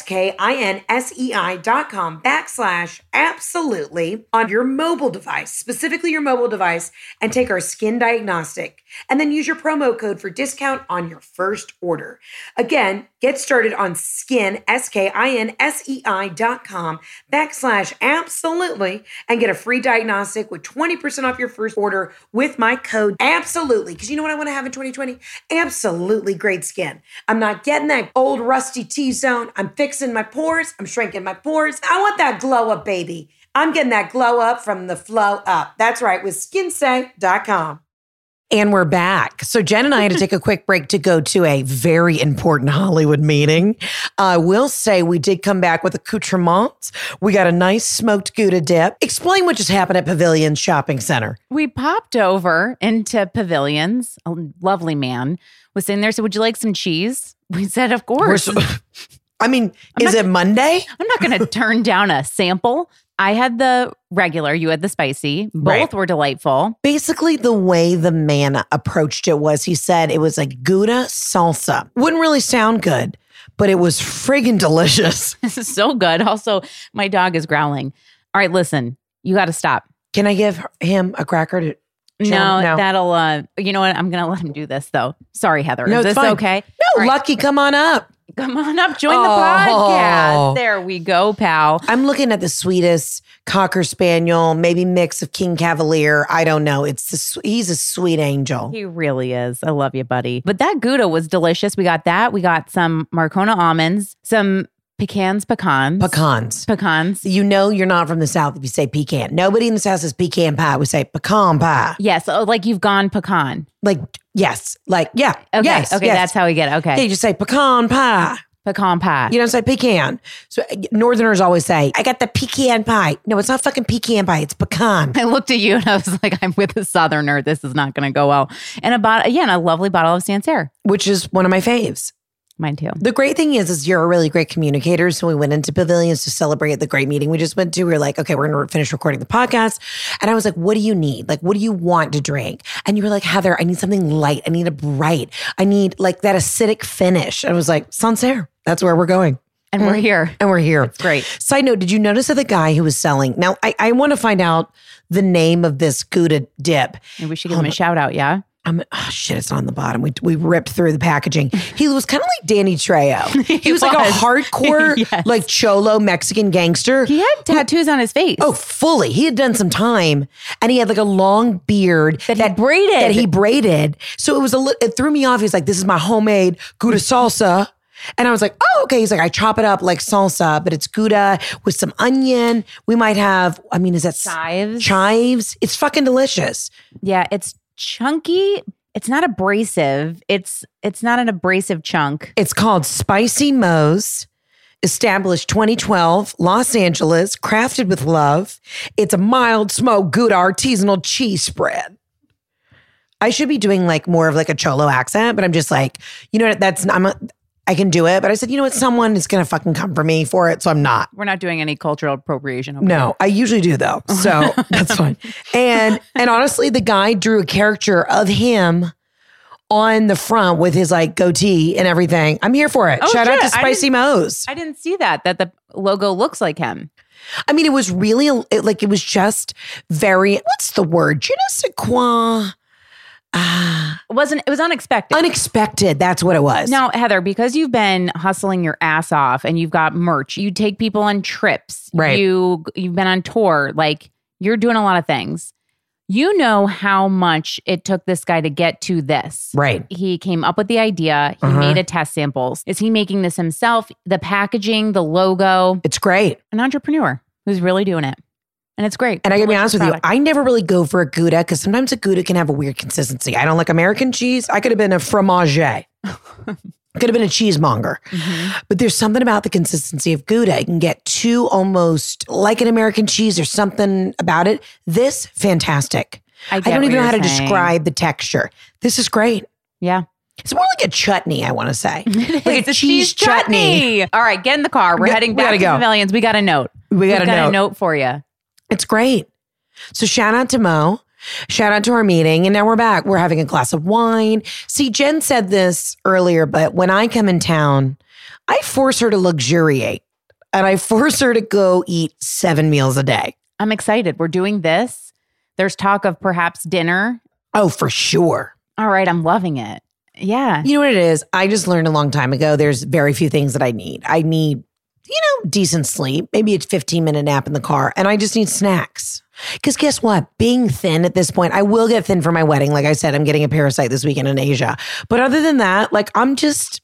S-K-I-N-S-E-I dot com backslash absolutely on your mobile device, specifically your mobile device, and take our skin diagnostic. And then use your promo code for discount on your first order. Again, get started on skin, S-K-I-N-S-E-I dot com backslash absolutely and get a free diagnostic with twenty percent off your first order with my code absolutely. Because you know what I want to have in twenty twenty? Absolutely great skin. I'm not getting that old rusty T-zone. I'm fixing my pores. I'm shrinking my pores. I want that glow up, baby. I'm getting that glow up from the flow up. That's right, with skin say dot com. And we're back. So Jen and I had to take a quick break to go to a very important Hollywood meeting. I uh, will say we did come back with accoutrements. We got a nice smoked Gouda dip. Explain what just happened at Pavilions Shopping Center. We popped over into Pavilions. A lovely man was sitting there. So would you like some cheese? We said, of course. So, I mean, I'm is not, it Monday? I'm not going to turn down a sample. I had the regular, you had the spicy. Both right. were delightful. Basically, the way the man approached it was he said it was like Gouda salsa. Wouldn't really sound good, but it was friggin' delicious. This is so good. Also, my dog is growling. All right, listen, you got to stop. Can I give him a cracker to No, no, that'll, uh, you know what? I'm going to let him do this, though. Sorry, Heather. No, is it's this fine. okay? No, right. Lucky, come on up. Come on up. Join oh. the podcast. There we go, pal. I'm looking at the sweetest Cocker Spaniel, maybe mix of King Cavalier. I don't know. It's the, he's a sweet angel. He really is. I love you, buddy. But that Gouda was delicious. We got that. We got some Marcona almonds, some pecans, pecans. Pecans. Pecans. You know you're not from the South if you say pecan. Nobody in the South says pecan pie. We say pecan pie. Yes. Oh, like you've gone pecan. Like, yes. Like, yeah. Okay. Yes, okay. yes. That's how we get it. Okay. Yeah, you just say pecan pie. Pecan pie. You don't say pecan. So Northerners always say, I got the pecan pie. No, it's not fucking pecan pie. It's pecan. I looked at you and I was like, I'm with a Southerner. This is not going to go well. And a bottle, again, a lovely bottle of Sancerre. Which is one of my faves. Mine too. The great thing is, is you're a really great communicator. So we went into Pavilions to celebrate the great meeting we just went to. We were like, okay, we're going to finish recording the podcast. And I was like, what do you need? Like, what do you want to drink? And you were like, Heather, I need something light. I need a bright. I need like that acidic finish. And I was like, Sancerre. That's where we're going. And we're here. And we're here. It's great. Side note, did you notice that the guy who was selling, now I, I want to find out the name of this Gouda dip. Maybe we should give um, him a shout out, yeah? I'm, oh shit, it's on the bottom. We we ripped through the packaging. He was kind of like Danny Trejo. He, he was, was like a hardcore, yes. like cholo Mexican gangster. He had tattoos on his face. Oh, fully. He had done some time, and he had like a long beard that, that he braided. That he braided. So it was a it threw me off. He's like, "This is my homemade Gouda salsa." And I was like, oh, okay. He's like, I chop it up like salsa, but it's Gouda with some onion. We might have, I mean, is that chives? Chives. It's fucking delicious. Yeah, it's chunky. It's not abrasive. It's it's not an abrasive chunk. It's called Spicy Moe's. Established twenty twelve, Los Angeles, crafted with love. It's a mild smoked Gouda artisanal cheese spread. I should be doing like more of like a cholo accent, but I'm just like, you know what? That's I'm a, I can do it. But I said, you know what? Someone is going to fucking come for me for it. So I'm not. We're not doing any cultural appropriation. Okay? No, I usually do though. So that's fine. And, and honestly, the guy drew a caricature of him on the front with his like goatee and everything. I'm here for it. Oh, Shout shit. out to Spicy Moe's. I didn't see that, that the logo looks like him. I mean, it was really it, like, it was just very, what's the word? Je ne sais quoi. Uh, it wasn't, it was unexpected. Unexpected. That's what it was. Now, Heather, because you've been hustling your ass off and you've got merch, you take people on trips, right? You, you've been on tour, like you're doing a lot of things. You know how much it took this guy to get to this. Right. He came up with the idea. He Uh-huh. made a test samples. Is he making this himself? The packaging, the logo. It's great. An entrepreneur who's really doing it. And it's great. And I gotta be Delicious honest with you, product. I never really go for a Gouda because sometimes a Gouda can have a weird consistency. I don't like American cheese. I could have been a fromager. Could have been a cheesemonger. Mm-hmm. But there's something about the consistency of Gouda. It can get too almost like an American cheese. There's something about it. This, fantastic. I, I, get don't what even know how you're to saying. describe the texture. This is great. Yeah. It's more like a chutney, I want to say. Like It's a cheese chutney. All right, get in the car. We're We- heading we back gotta to go. Pavilions. We got a note. We got We've a note. a note for you. It's great. So shout out to Mo. Shout out to our meeting. And now we're back. We're having a glass of wine. See, Jen said this earlier, but when I come in town, I force her to luxuriate and I force her to go eat seven meals a day. I'm excited. We're doing this. There's talk of perhaps dinner. Oh, for sure. All right, I'm loving it. Yeah. You know what it is? I just learned a long time ago, there's very few things that I need. I need, you know, decent sleep, maybe a fifteen minute nap in the car, and I just need snacks. Because guess what? Being thin at this point, I will get thin for my wedding. Like I said, I'm getting a parasite this weekend in Asia. But other than that, like I'm just,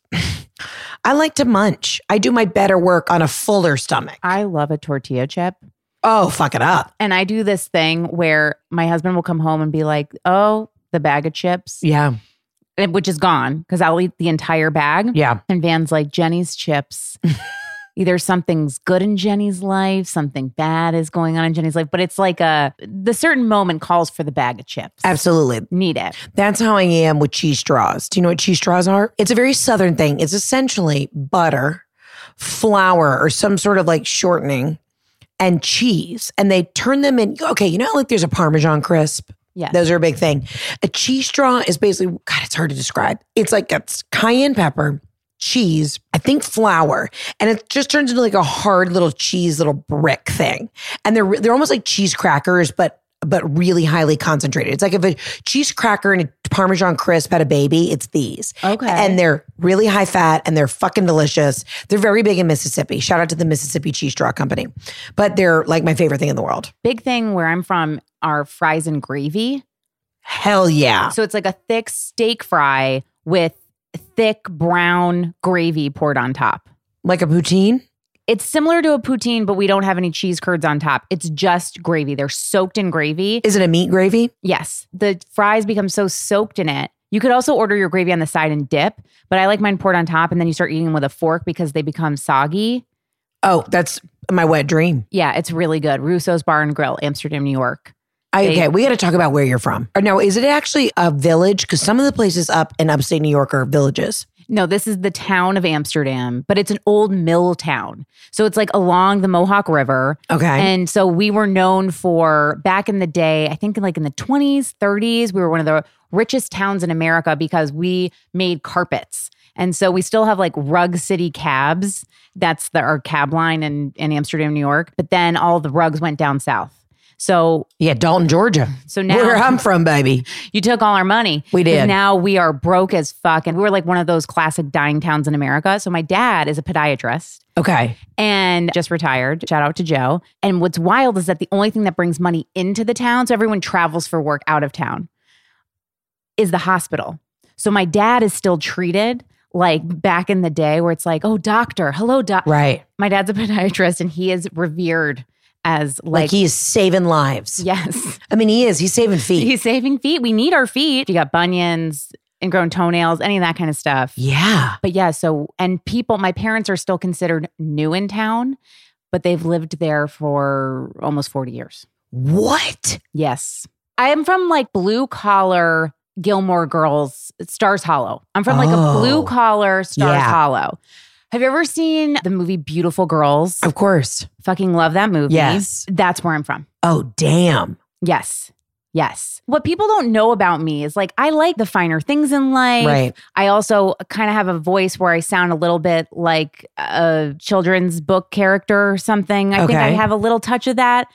I like to munch. I do my better work on a fuller stomach. I love a tortilla chip. Oh, fuck it up. And I do this thing where my husband will come home and be like, oh, the bag of chips, Yeah. and- which is gone because I'll eat the entire bag. Yeah. And Van's like, Jenny's chips. Either something's good in Jenny's life, something bad is going on in Jenny's life, but it's like a, the certain moment calls for the bag of chips. Absolutely. Need it. That's how I am with cheese straws. Do you know what cheese straws are? It's a very Southern thing. It's essentially butter, flour, or some sort of like shortening, and cheese. And they turn them in. Okay, you know how like there's a Parmesan crisp? Yes. Those are a big thing. A cheese straw is basically, God, it's hard to describe. It's like it's cayenne pepper, cheese, I think flour, and it just turns into like a hard little cheese little brick thing. And they're they're almost like cheese crackers, but but really highly concentrated. It's like if a cheese cracker and a Parmesan crisp had a baby, it's these. Okay. And they're really high fat and they're fucking delicious. They're very big in Mississippi. Shout out to the Mississippi Cheese Straw Company. But they're like my favorite thing in the world. Big thing where I'm from are fries and gravy. Hell yeah. So it's like a thick steak fry with thick brown gravy poured on top. Like a poutine? It's similar to a poutine, but we don't have any cheese curds on top. It's just gravy. They're soaked in gravy. Is it a meat gravy? Yes. The fries become so soaked in it. You could also order your gravy on the side and dip, but I like mine poured on top and then you start eating them with a fork because they become soggy. Oh, that's my wet dream. Yeah, it's really good. Russo's Bar and Grill, Amsterdam, New York. I, They- okay, we got to talk about where you're from. Or no, is it actually a village? Because some of the places up in upstate New York are villages. No, this is the town of Amsterdam, but it's an old mill town. So it's like along the Mohawk River. Okay. And so we were known for back in the day, I think like in the twenties, thirties, we were one of the richest towns in America because we made carpets. And so we still have like Rug City Cabs. That's the, our cab line in, in Amsterdam, New York. But then all the rugs went down south. So Yeah, Dalton, Georgia. So now- where I'm from, baby. you took all our money. We 'Cause did. Now we are broke as fuck. And we were like one of those classic dying towns in America. So my dad is a podiatrist Okay. and just retired. Shout out to Joe. And what's wild is that the only thing that brings money into the town, so everyone travels for work out of town, is the hospital. So my dad is still treated like back in the day where it's like, oh, doctor, hello, doc. Right. My dad's a podiatrist and he is revered as like, Like, he's saving lives. yes, I mean, he is. He's saving feet. he's saving feet. We need our feet. You got bunions, ingrown toenails, any of that kind of stuff. yeah. But yeah, so, and people, my parents are still considered new in town, but they've lived there for almost forty years. What? Yes. I am from like blue collar Gilmore Girls, Stars Hollow. I'm from like a Oh. blue collar Stars Yeah. Hollow. Have you ever seen the movie Beautiful Girls? Of course. Fucking love that movie. Yes. That's where I'm from. Oh, damn. Yes. Yes. What people don't know about me is like, I like the finer things in life. Right. I also kind of have a voice where I sound a little bit like a children's book character or something. I think I Okay. have a little touch of that.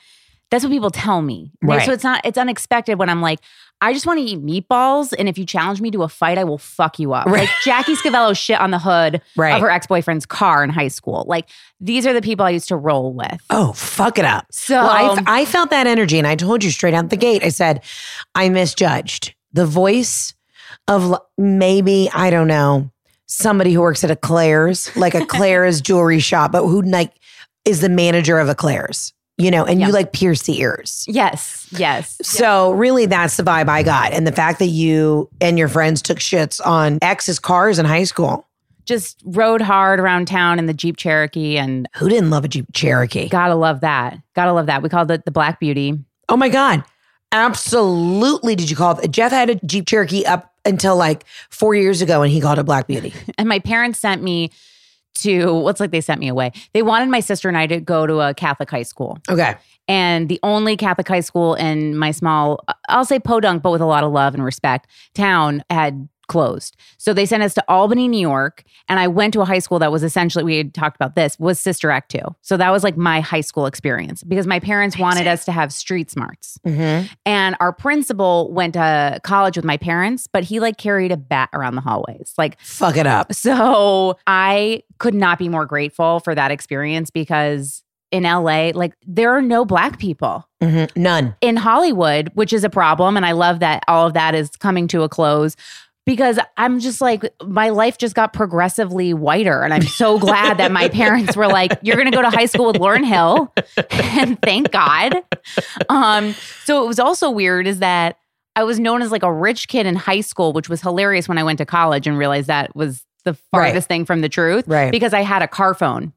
That's what people tell me. Right. So it's not, it's unexpected when I'm like, I just want to eat meatballs. And if you challenge me to a fight, I will fuck you up. Right. Like Jackie Scavello shit on the hood Right. of her ex-boyfriend's car in high school. Like these are the people I used to roll with. Oh, fuck it up. So well, I, I felt that energy and I told you straight out the gate. I said, I misjudged the voice of maybe, I don't know, somebody who works at a Claire's, like a Claire's jewelry shop, but who like is the manager of a Claire's. You know, and Yeah. you like pierce the ears. Yes, yes. So really that's the vibe I got. And the fact that you and your friends took shits on ex's cars in high school. Just rode hard around town in the Jeep Cherokee and Who didn't love a Jeep Cherokee? gotta love that. Gotta love that. We called it the Black Beauty. Oh my God. Absolutely. Did you call it? Jeff had a Jeep Cherokee up until like four years ago and he called it Black Beauty. And my parents sent me to, what's like they sent me away. They wanted my sister and I to go to a Catholic high school. Okay. And the only Catholic high school in my small, I'll say podunk, but with a lot of love and respect, town had closed. So they sent us to Albany, New York. And I went to a high school that was essentially, we had talked about this, was Sister Act two. So that was like my high school experience because my parents wanted us to have street smarts. Mm-hmm. And our principal went to college with my parents, but he like carried a bat around the hallways. Like, Fuck it up. so I could not be more grateful for that experience because in L A, like there are no Black people. Mm-hmm. None. In Hollywood, which is a problem. And I love that all of that is coming to a close because I'm just like, my life just got progressively whiter. And I'm so glad that my parents were like, you're going to go to high school with Lauryn Hill. And thank God. Um, so it was also weird is that I was known as like a rich kid in high school, which was hilarious when I went to college and realized that was the farthest Right. thing from the truth. Right. Because I had a car phone.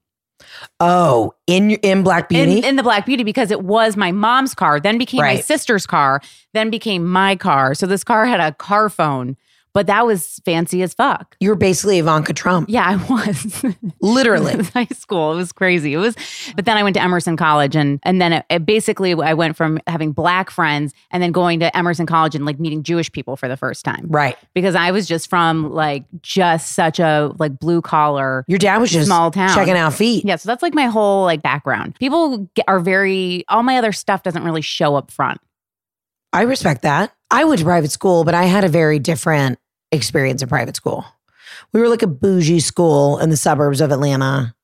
Oh, in in Black Beauty? In, in the Black Beauty because it was my mom's car, then became my Right. sister's car, then became my car. So this car had a car phone, but that was fancy as fuck. You were basically Ivanka Trump. Yeah, I was. Literally. It was high school. It was crazy. It was, but then I went to Emerson College and and then it, it basically I went from having Black friends and then going to Emerson College and like meeting Jewish people for the first time. Right. Because I was just from like just such a like blue collar. Your dad was just Small town. checking out feet. Yeah, so that's like my whole like background. People get, are very, all my other stuff doesn't really show up front. I respect that. I went to private school, but I had a very different experience in private school. We were like a bougie school in the suburbs of Atlanta.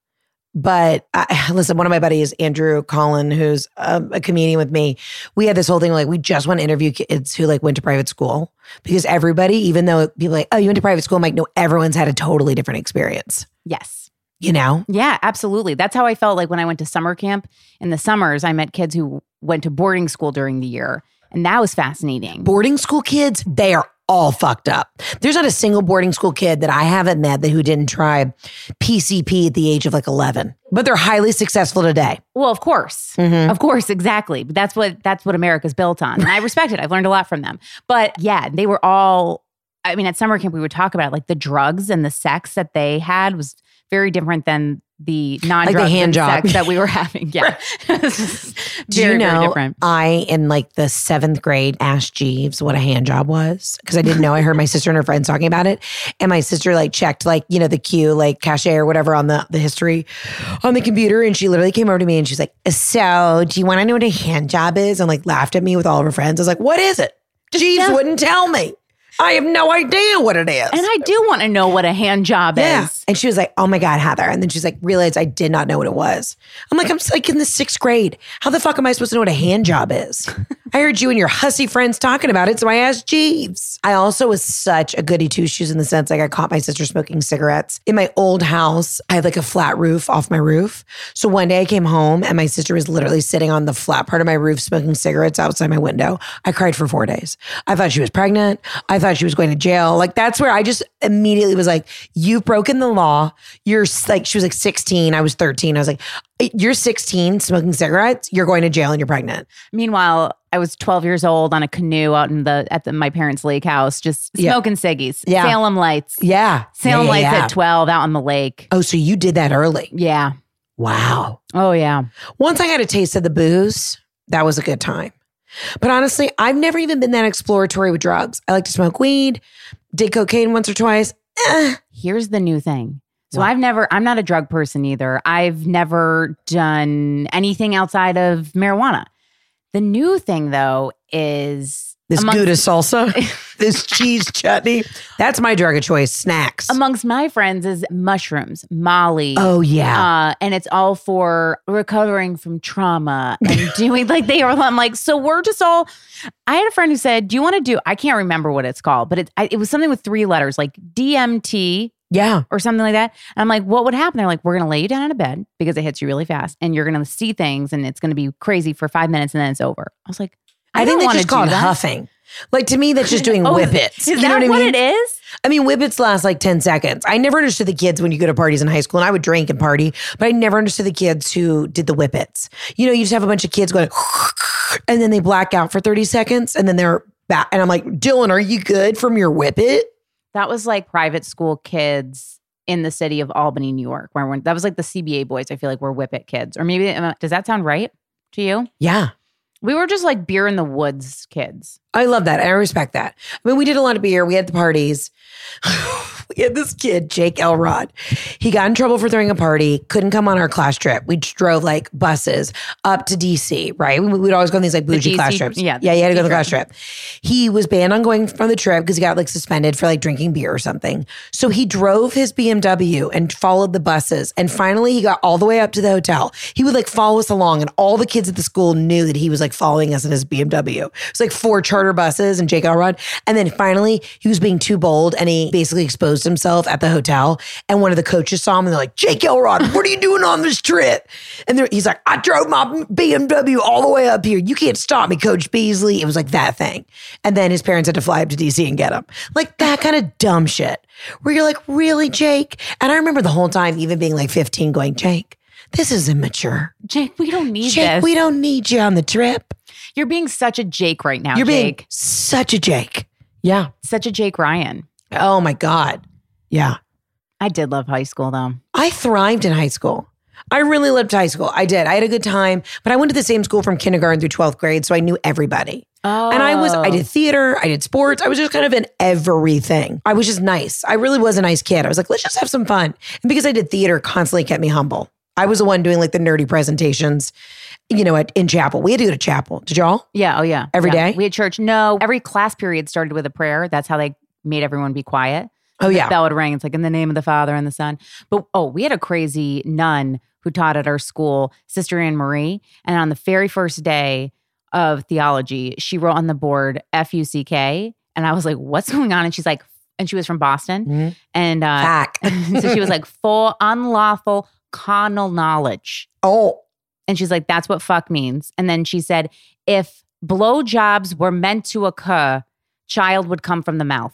But I, listen, one of my buddies, Andrew Collin, who's a, a comedian with me, we had this whole thing like we just want to interview kids who like went to private school because everybody, even though people are like, oh, you went to private school, I'm like, no, everyone's had a totally different experience. Yes. You know? Yeah, absolutely. That's how I felt like when I went to summer camp in the summers. I met kids who went to boarding school during the year. And that was fascinating. Boarding school kids, they are all fucked up. There's not a single boarding school kid that I haven't met that who didn't try P C P at the age of like eleven, but they're highly successful today. Well, of course. Mhm. Of course, exactly. But that's what that's what America's built on. And I respect it. I've learned a lot from them. But yeah, they were all, I mean, at summer camp, we would talk about it, like the drugs and the sex that they had was very different than the non-drugs Like the hand and job. sex that we were having. Yeah. It's Do very, you very know, different. I, in like the seventh grade, asked Jeeves what a hand job was because I didn't know. I heard my sister and her friends talking about it. And my sister like checked like, you know, the queue, like cachet or whatever on the, the history on the computer. And she literally came over to me and she's like, so do you want to know what a hand job is? And like laughed at me with all of her friends. I was like, what is it? Jeeves tell- wouldn't tell me. I have no idea what it is. And I do want to know what a hand job Yeah. is. And she was like, oh my God, Heather. And then she's like, realized I did not know what it was. I'm like, I'm just like in the sixth grade. How the fuck am I supposed to know what a hand job is? I heard you and your hussy friends talking about it. So I asked Jeeves. I also was such a goody two shoes in the sense like I caught my sister smoking cigarettes. In my old house, I had like a flat roof off my roof. So one day I came home and my sister was literally sitting on the flat part of my roof smoking cigarettes outside my window. I cried for four days. I thought she was pregnant. I thought she was going to jail. Like that's where I just immediately was like, you've broken the law. You're like, she was like sixteen. I was thirteen. I was like, you're sixteen smoking cigarettes. You're going to jail and you're pregnant. Meanwhile, I was twelve years old on a canoe out in the at the, my parents' lake house, just Yeah. smoking ciggies. Yeah. Salem Lights. Yeah. Salem Yeah, Lights yeah. at twelve out on the lake. Oh, so you did that early. Yeah. Wow. Oh, yeah. Once I had a taste of the booze, that was a good time. But honestly, I've never even been that exploratory with drugs. I like to smoke weed, did cocaine once or twice. Eh. Here's the new thing. So What? I've never, I'm not a drug person either. I've never done anything outside of marijuana. The new thing, though, is This amongst- Gouda salsa, this cheese chutney. That's my drug of choice, snacks. amongst my friends is mushrooms, Molly. Oh, yeah. Uh, and it's all for recovering from trauma and doing like they are. I'm like, so we're just all. I had a friend who said, "Do you want to do?" I can't remember what it's called, but it I, it was something with three letters, like D M T Yeah. or something like that. And I'm like, what would happen? They're like, we're gonna lay you down in a bed because it hits you really fast, and you're gonna see things, and it's gonna be crazy for five minutes, and then it's over. I was like, I, I, think don't that's wanna just do called that. huffing. Like, to me, that's just doing Oh, whippets. Is You that know what I what mean? it is? I mean, whippets last like ten seconds. I never understood the kids when you go to parties in high school, and I would drink and party, but I never understood the kids who did the whippets. You know, you just have a bunch of kids going, and then they black out for thirty seconds, and then they're back. And I'm like, Dylan, are you good from your whippet? That was like private school kids in the city of Albany, New York, where when, that was like the C B A boys. I feel like were whippet kids, or maybe uh, does that sound right to you? Yeah. We were just like beer in the woods kids. I love that. I respect that. I mean, we did a lot of beer. We had the parties. We had this kid, Jake Elrod. He got in trouble for throwing a party, couldn't come on our class trip. We just drove like buses up to D C, right? We, we'd always go on these like bougie D C class trips. yeah, yeah, you had to go on the trip. class trip. He was banned on going from the trip because he got like suspended for like drinking beer or something. So he drove his B M W and followed the buses. And finally, he got all the way up to the hotel. He would like follow us along, and all the kids at the school knew that he was like following us in his B M W. It was like four charter buses and Jake Elrod. And then finally, he was being too bold, and he basically exposed himself at the hotel. And one of the coaches saw him, and they're like, Jake Elrod, what are you doing on this trip? And he's like, I drove my B M W all the way up here. You can't stop me, Coach Beasley. It was like that thing. And then his parents had to fly up to D C and get him. Like that kind of dumb shit where you're like, really, Jake? And I remember the whole time even being like fifteen going, Jake, this is immature. Jake, we don't need Jake, this. we don't need you on the trip. You're being such a Jake right now, You're being Jake. such a Jake. Yeah. Such a Jake Ryan. Oh my God. Yeah. I did love high school though. I thrived in high school. I really loved high school. I did. I had a good time, but I went to the same school from kindergarten through twelfth grade, so I knew everybody. Oh. And I was, I did theater, I did sports. I was just kind of in everything. I was just nice. I really was a nice kid. I was like, let's just have some fun. And because I did theater, constantly kept me humble. I was the one doing like the nerdy presentations, you know, at, in chapel. We had to go to chapel. Did y'all? Yeah. Oh, yeah. Every yeah. day? We had church. No, every class period started with a prayer. That's how they made everyone be quiet. Oh, The yeah. bell would ring. It's like in the name of the Father and the Son. But oh, we had a crazy nun who taught at our school, Sister Anne Marie. And on the very first day of theology, she wrote on the board F U C K. And I was like, what's going on? And she's like, and she was from Boston. Mhm. And uh, Fact. so she was like, for unlawful carnal knowledge. Oh, And she's like, that's what fuck means. And then she said, if blowjobs were meant to occur, child would come from the mouth.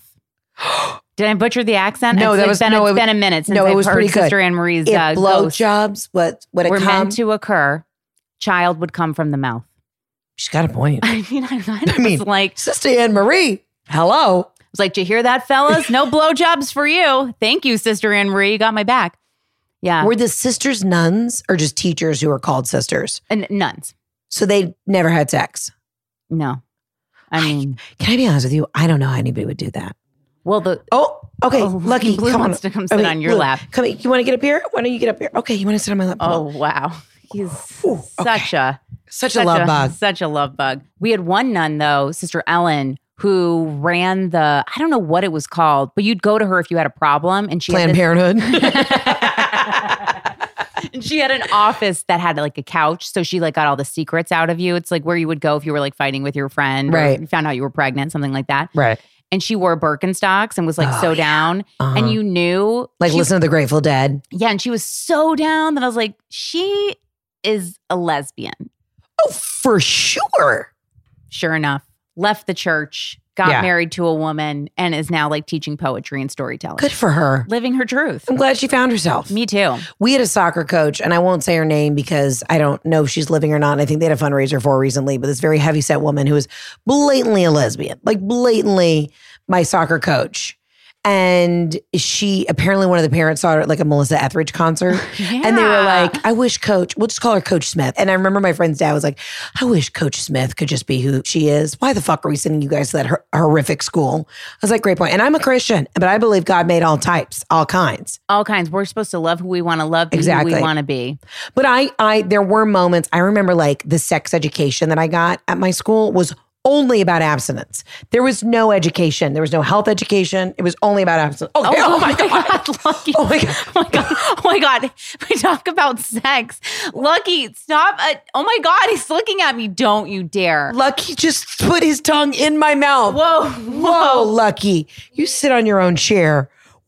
Did I butcher the accent? No, It's- that it's was- been, no, it's it- been a minute since no, it I've was heard pretty good. Sister Anne Marie's if uh, ghost blowjobs, what would it were come? meant to occur, child would come from the mouth. She's got a point. I mean, I, I, I mean, was like, Sister Anne Marie, hello. I was like, did you hear that, fellas? No blowjobs for you. Thank you, Sister Anne Marie. You got my back. Yeah. Were the sisters nuns or just teachers who were called sisters? And nuns. So they never had sex. No. I mean, Can I be honest with you? I don't know how anybody would do that. well, the Oh, okay. Oh, Lucky, Blue come on. wants to come I sit mean, on your Blue, lap. Come here. You want to get up here? Why don't you get up here? Okay, you want to sit on my lap? oh, wow. He's Ooh, such a Such a love bug. Such a love bug. We had one nun though, Sister Ellen, who ran the, I don't know what it was called, but you'd go to her if you had a problem, and she Planned had this, Parenthood. and she had an office that had like a couch, so she like got all the secrets out of you. It's like where you would go if you were like fighting with your friend, or Right. you found out you were pregnant, something like that. Right. And she wore Birkenstocks and was like Oh, so yeah. down, Uh-huh. and you knew Like she- listen to the Grateful Dead. yeah, and she was so down that I was like, she is a lesbian. Oh, for sure. Sure enough, left the church, got Yeah. married to a woman, and is now like teaching poetry and storytelling. Good for her. Living her truth. I'm glad she found herself. Me too. We had a soccer coach, and I won't say her name because I don't know if she's living or not. And I think they had a fundraiser for her recently, but this very heavyset woman who was blatantly a lesbian, like blatantly my soccer coach. And she, apparently one of the parents saw her at like a Melissa Etheridge concert. Yeah. And they were like, I wish Coach, we'll just call her Coach Smith. And I remember my friend's dad was like, I wish Coach Smith could just be who she is. Why the fuck are we sending you guys to that hor- horrific school? I was like, great point. And I'm a Christian, but I believe God made all types, all kinds. All kinds. We're supposed to love who we want to love, be Exactly. who we want to be. But I, I, there were moments, I remember like the sex education that I got at my school was only about abstinence. There was no education. There was no health education. It was only about abstinence. Oh, Oh, oh oh my my God. God, Lucky. Oh my God. Oh my God. Oh my God. We talk about sex. Lucky, stop. Uh, oh my God. He's looking at me. Don't you dare. Lucky just put his tongue in my mouth. Whoa. Whoa, Lucky. You sit on your own chair.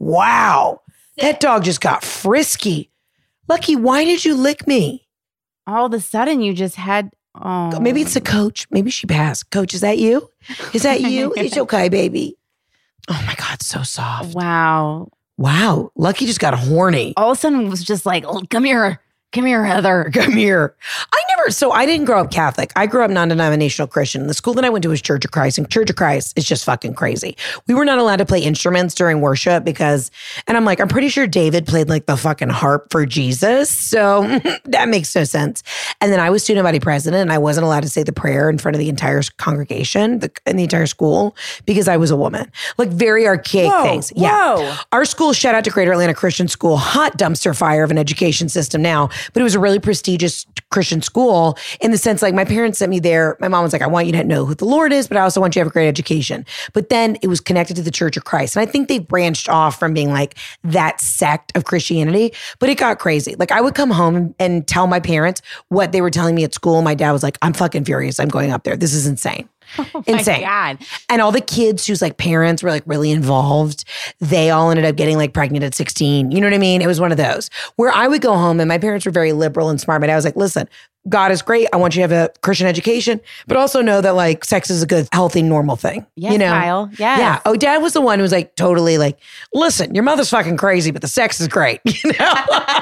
Wow. That dog just got frisky. Lucky, why did you lick me? All of a sudden, you just had. Oh. Maybe it's a coach. Maybe she passed. Coach, is that you? Is that you? It's okay, baby. Oh my God, so soft. Wow. Wow. Lucky just got horny. All of a sudden, it was just like, oh, come here. Come here, Heather. Come here. I never, so I didn't grow up Catholic. I grew up non-denominational Christian. The school that I went to was Church of Christ, and Church of Christ is just fucking crazy. We were not allowed to play instruments during worship because, and I'm like, I'm pretty sure David played like the fucking harp for Jesus. So that makes no sense. And then I was student body president, and I wasn't allowed to say the prayer in front of the entire congregation the, in the entire school because I was a woman. Like very archaic Whoa, things. whoa. Yeah. Our school, shout out to Greater Atlanta Christian School, hot dumpster fire of an education system now. But it was a really prestigious Christian school in the sense, like my parents sent me there. My mom was like, I want you to know who the Lord is, but I also want you to have a great education. But then it was connected to the Church of Christ. And I think they branched off from being like that sect of Christianity, but it got crazy. Like I would come home and tell my parents what they were telling me at school. My dad was like, I'm fucking furious. I'm going up there. This is insane. Oh Insane. my God. And all the kids whose like parents were like really involved, they all ended up getting like pregnant at sixteen. You know what I mean? It was one of those where I would go home and my parents were very liberal and smart. But I was like, listen, God is great. I want you to have a Christian education, but also know that like sex is a good, healthy, normal thing. Yes, you know? Kyle. Yes. Yeah. Oh, dad was the one who was like totally like, listen, your mother's fucking crazy, but the sex is great. You know?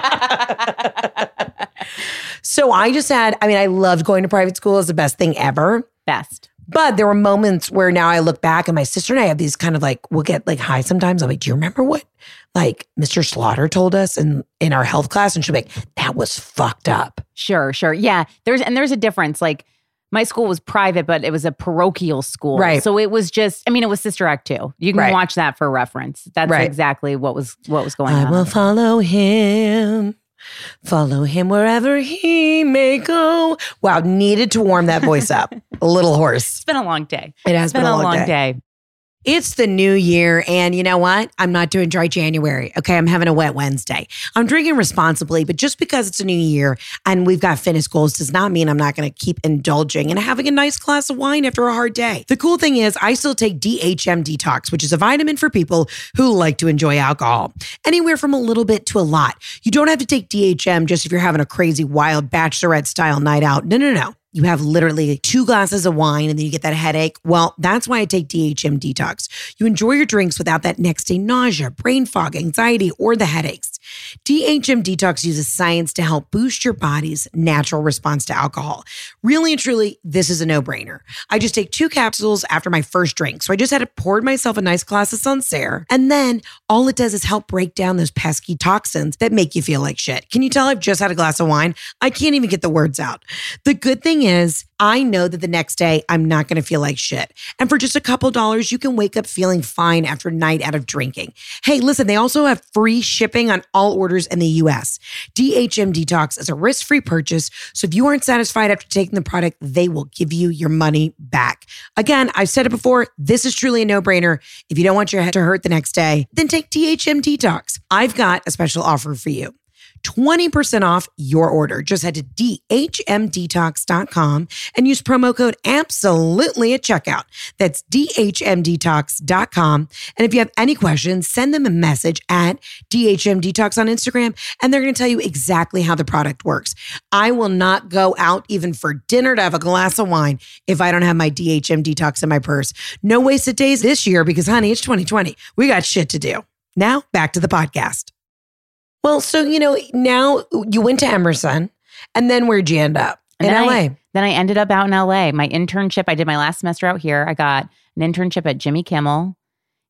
So I just had, I mean, I loved going to private school. It's the best thing ever. Best. But there were moments where now I look back and my sister and I have these kind of like, we'll get like high sometimes. I'm like, do you remember what like Mister Slaughter told us in, in our health class? And she'll be like, that was fucked up. Sure, sure. Yeah. There's and there's a difference. Like my school was private, but it was a parochial school. Right. So it was just, I mean, it was Sister Act two. You can Right. watch that for reference. That's Right. exactly what was what was going I on. will follow him. Follow him wherever he may go. Wow, needed to warm that voice up. A little hoarse. It's been a long day. It has It's been, a long, day. day. It's the new year, and you know what? I'm not doing dry January. Okay, I'm having a wet Wednesday. I'm drinking responsibly, but just because it's a new year and we've got fitness goals does not mean I'm not going to keep indulging and having a nice glass of wine after a hard day. The cool thing is I still take D H M Detox, which is a vitamin for people who like to enjoy alcohol. Anywhere from a little bit to a lot. You don't have to take D H M just if you're having a crazy, wild bachelorette style night out. No, no, no. You have literally two glasses of wine and then you get that headache. Well, that's why I take D H M Detox. You enjoy your drinks without that next day nausea, brain fog, anxiety, or the headaches. D H M Detox uses science to help boost your body's natural response to alcohol. Really and truly, this is a no-brainer. I just take two capsules after my first drink. So I just had to pour myself a nice glass of Sancerre. And then all it does is help break down those pesky toxins that make you feel like shit. Can you tell I've just had a glass of wine? I can't even get the words out. The good thing is I know that the next day I'm not going to feel like shit. And for just a couple dollars, you can wake up feeling fine after a night out of drinking. Hey, listen, they also have free shipping on all orders in the U S. D H M Detox is a risk-free purchase. So if you aren't satisfied after taking the product, they will give you your money back. Again, I've said it before, this is truly a no-brainer. If you don't want your head to hurt the next day, then take D H M Detox. I've got a special offer for you. twenty percent off your order. Just head to D H M detox dot com and use promo code absolutely at checkout. That's D H M detox dot com. And if you have any questions, send them a message at D H M Detox on Instagram, and they're going to tell you exactly how the product works. I will not go out even for dinner to have a glass of wine if I don't have my D H M Detox in my purse. No wasted days this year because, honey, it's twenty twenty. We got shit to do. Now, back to the podcast. Well, so, you know, now you went to Emerson, and then where'd you end up? In And then L A. I, then I ended up out in L A. My internship, I did my last semester out here. I got an internship at Jimmy Kimmel.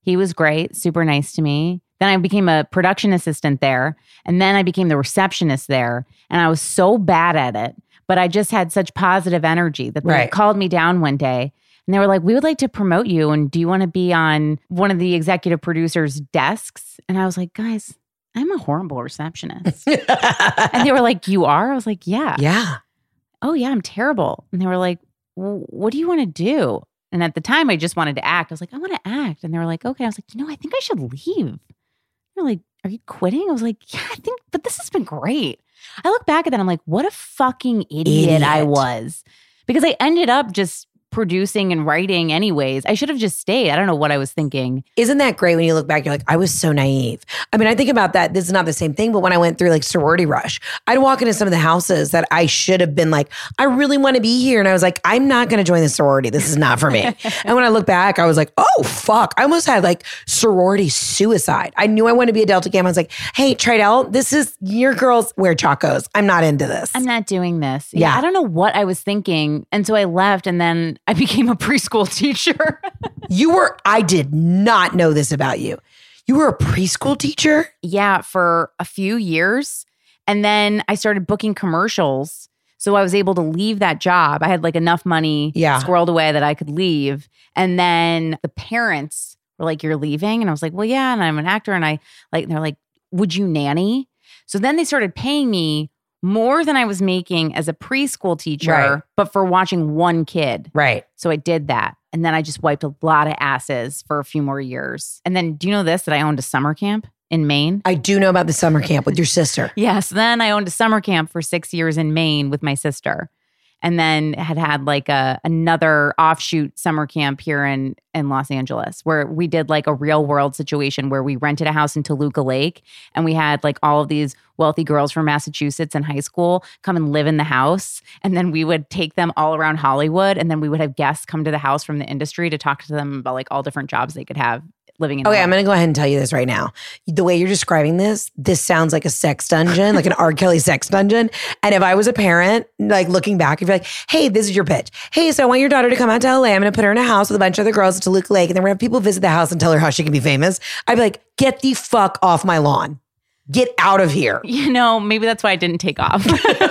He was great, super nice to me. Then I became a production assistant there. And then I became the receptionist there. And I was so bad at it. But I just had such positive energy that they Right. called me down one day. And they were like, we would like to promote you. And do you want to be on one of the executive producers' desks? And I was like, guys, I'm a horrible receptionist. And they were like, you are? I was like, yeah. Yeah. Oh, yeah, I'm terrible. And they were like, well, what do you want to do? And at the time, I just wanted to act. I was like, I want to act. And they were like, okay. I was like, you know, I think I should leave. They're like, are you quitting? I was like, yeah, I think, but this has been great. I look back at that. I'm like, what a fucking idiot, Idiot. I was. Because I ended up just producing and writing anyways. I should have just stayed. I don't know what I was thinking. Isn't that great when you look back? You're like, I was so naive. I mean, I think about that. This is not the same thing, but when I went through like sorority rush, I'd walk into some of the houses that I should have been like, I really want to be here. And I was like, I'm not going to join the sorority. This is not for me. And when I look back, I was like, oh, fuck. I almost had like sorority suicide. I knew I wanted to be a Delta Gamma. I was like, hey, Tridell, this is your girls wear chacos. I'm not into this. I'm not doing this. Yeah. I don't know what I was thinking. And so I left and then I became a preschool teacher. You were, I did not know this about you. You were a preschool teacher? Yeah, for a few years. And then I started booking commercials. So I was able to leave that job. I had like enough money Yeah. squirreled away that I could leave. And then the parents were like, you're leaving? And I was like, well, yeah. And I'm an actor. And I like, and they're like, would you nanny? So then they started paying me more than I was making as a preschool teacher, Right. but for watching one kid. Right. So I did that. And then I just wiped a lot of asses for a few more years. And then do you know this, that I owned a summer camp in Maine? I do know about the summer camp with your sister. Yes. Then I owned a summer camp for six years in Maine with my sister. And then had had like a another offshoot summer camp here in, in Los Angeles where we did like a real world situation where we rented a house in Toluca Lake and we had like all of these wealthy girls from Massachusetts in high school come and live in the house. And then we would take them all around Hollywood and then we would have guests come to the house from the industry to talk to them about like all different jobs they could have living in. Okay, the I'm going to go ahead and tell you this right now. The way you're describing this, this sounds like a sex dungeon, like an R. Kelly sex dungeon. And if I was a parent, like looking back, I'd be like, hey, this is your pitch. Hey, so I want your daughter to come out to L A. I'm going to put her in a house with a bunch of other girls at Toluca Lake. And then we're going to have people visit the house and tell her how she can be famous. I'd be like, get the fuck off my lawn. Get out of here. You know, maybe that's why I didn't take off.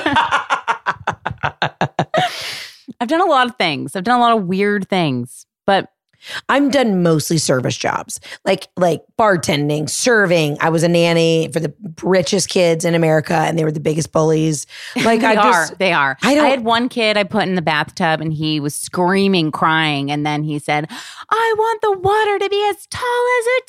I've done a lot of things. I've done a lot of weird things, but I'm done mostly service jobs, like like bartending, serving. I was a nanny for the richest kids in America, and they were the biggest bullies. Like they I are, just, they are. I don't- I had one kid I put in the bathtub, and he was screaming, crying, and then he said, "I want the water to be as tall as a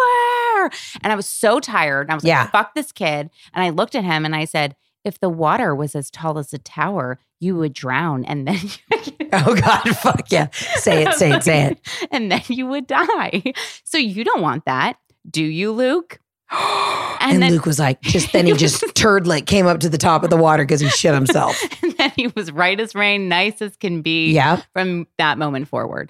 tower." And I was so tired. And I was Yeah. like, "Fuck this kid!" And I looked at him, and I said, "If the water was as tall as a tower, you would drown, and then." oh God, fuck yeah. Say it, say it, say it. And then you would die. So you don't want that, do you, Luke? And, then, Luke was like, just then he just turd like came up to the top of the water because he shit himself. and then he was right as rain, nice as can be. Yeah. From that moment forward,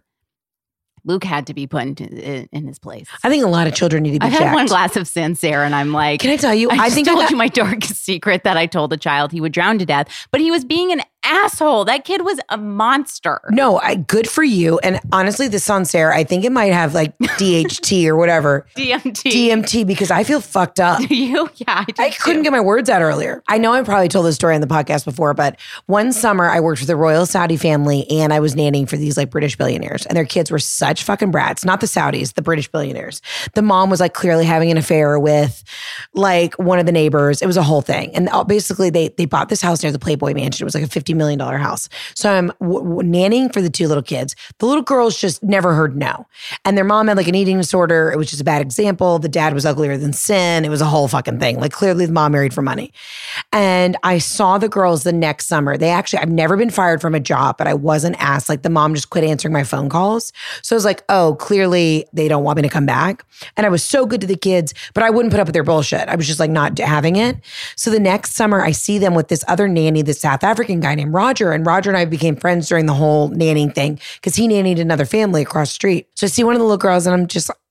Luke had to be put into, in, in his place. I think a lot of children need to be I've checked. had one glass of Sancerre, and I'm like, Can I tell you? I, I just think I told got- you my darkest secret that I told a child he would drown to death, but he was being an asshole. That kid was a monster. No, I good for you. And honestly, the Sancerre, I think it might have like D H T or whatever. D M T. D M T because I feel fucked up. Do you? Yeah, I, do I couldn't too. get my words out earlier. I know I probably told this story on the podcast before, but one summer I worked for the royal Saudi family and I was nannying for these like British billionaires and their kids were such fucking brats. Not the Saudis, the British billionaires. The mom was like clearly having an affair with like one of the neighbors. It was a whole thing. And basically they they bought this house near the Playboy Mansion. It was like a fifty million dollars house. So I'm w- w- nannying for the two little kids. The little girls just never heard no. And their mom had like an eating disorder. It was just a bad example. The dad was uglier than sin. It was a whole fucking thing. Like clearly the mom married for money. And I saw the girls the next summer. They actually, I've never been fired from a job, but I wasn't asked. Like the mom just quit answering my phone calls. So I was like, oh, clearly they don't want me to come back. And I was so good to the kids, but I wouldn't put up with their bullshit. I was just like not having it. So the next summer I see them with this other nanny, this South African guy named Roger. And Roger and I became friends during the whole nannying thing because he nannied another family across the street. So I see one of the little girls and I'm just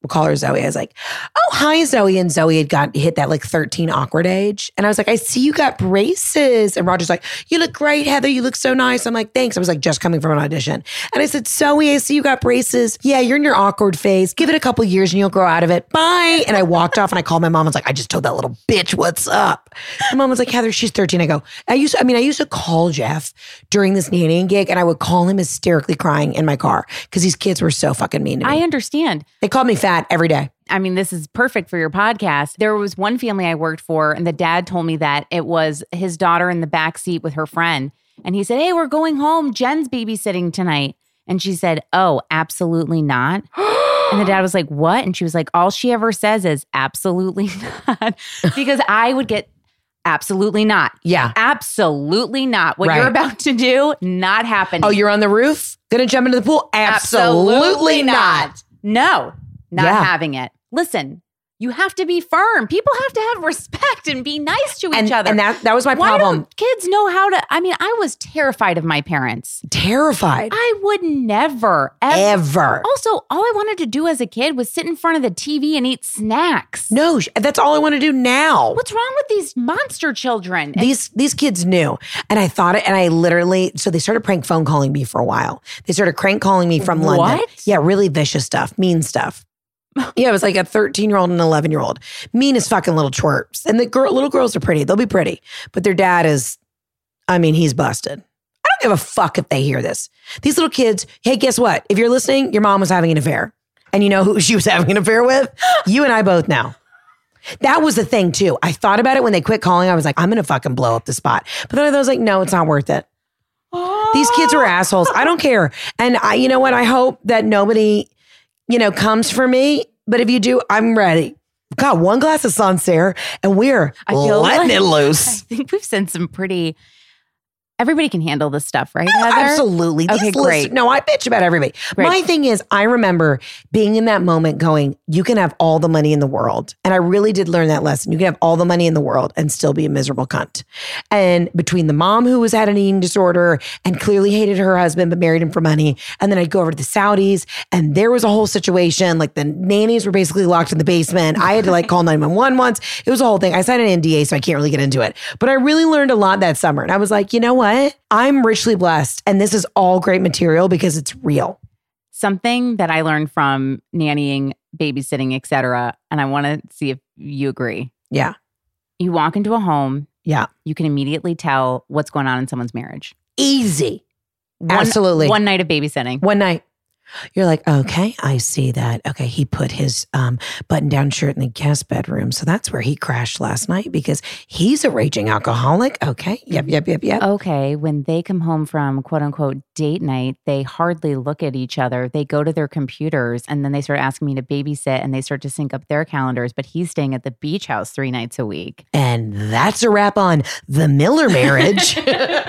we'll call her Zoe. I was like, oh, hi, Zoe. And Zoe had got hit that like thirteen awkward age. And I was like, I see you got braces. And Roger's like, you look great, Heather. You look so nice. I'm like, thanks. I was like, just coming from an audition. And I said, Zoe, I see you got braces. Yeah, you're in your awkward phase. Give it a couple years and you'll grow out of it. Bye. And I walked off and I called my mom. I was like, I just told that little bitch, what's up? My mom was like, Heather, she's thirteen. I go, I used, I mean, I used to call Jeff during this nannying gig and I would call him hysterically crying in my car because these kids were so fucking mean to me. I understand. They called me fat every day. I mean, this is perfect for your podcast. There was one family I worked for, and the dad told me that it was his daughter in the back seat with her friend. And he said, hey, we're going home. Jen's babysitting tonight. And she said, oh, absolutely not. And the dad was like, what? And she was like, all she ever says is absolutely not. Because I would get absolutely not. Yeah. Absolutely not. What Right. you're about to do, not happening. Oh, you're on the roof? Gonna jump into the pool? Absolutely, Absolutely not. not. No, not Yeah. having it. Listen, you have to be firm. People have to have respect and be nice to And, each other. and that, that was my Why problem. don't kids know how to? I mean, I was terrified of my parents. Terrified. I would never, ever. Ever. Also, all I wanted to do as a kid was sit in front of the T V and eat snacks. No, sh- that's all I want to do now. What's wrong with these monster children? These these kids knew. And I thought it, and I literally, so they started prank phone calling me for a while. They started crank calling me from London. What? Yeah, really vicious stuff, mean stuff. Yeah, it was like a thirteen-year-old and an eleven-year-old. Mean as fucking little twerps. And the girl, little girls are pretty. They'll be pretty. But their dad is, I mean, he's busted. I don't give a fuck if they hear this. These little kids, hey, guess what? If you're listening, your mom was having an affair. And you know who she was having an affair with? You and I both know. That was the thing, too. I thought about it when they quit calling. I was like, I'm going to fucking blow up the spot. But then I was like, no, it's not worth it. These kids are assholes. I don't care. And I, you know what? I hope that nobody, you know, comes for me. But if you do, I'm ready. God, one glass of Sancerre and we're I feel letting like- it I loose. think we've sent some pretty. Everybody can handle this stuff, right, Heather? Absolutely. Okay, These great. list- no, I bitch about everybody. Great. My thing is, I remember being in that moment going, you can have all the money in the world. And I really did learn that lesson. You can have all the money in the world and still be a miserable cunt. And between the mom who was had an eating disorder and clearly hated her husband, but married him for money. And then I'd go over to the Saudis and there was a whole situation. Like the nannies were basically locked in the basement. I had to like call nine one one once. It was a whole thing. I signed an N D A, so I can't really get into it. But I really learned a lot that summer. And I was like, you know what? I'm richly blessed. And this is all great material because it's real. Something that I learned from nannying, babysitting, et cetera, and I want to see if you agree. Yeah. You walk into a home, Yeah. you can immediately tell what's going on in someone's marriage. Easy. One, Absolutely. One night of babysitting. One night. You're like, okay, I see that. Okay, he put his um, button-down shirt in the guest bedroom. So that's where he crashed last night because he's a raging alcoholic. Okay, yep, yep, yep, yep. Okay, when they come home from quote unquote date night, they hardly look at each other. They go to their computers and then they start asking me to babysit and they start to sync up their calendars. But he's staying at the beach house three nights a week. And that's a wrap on the Miller marriage.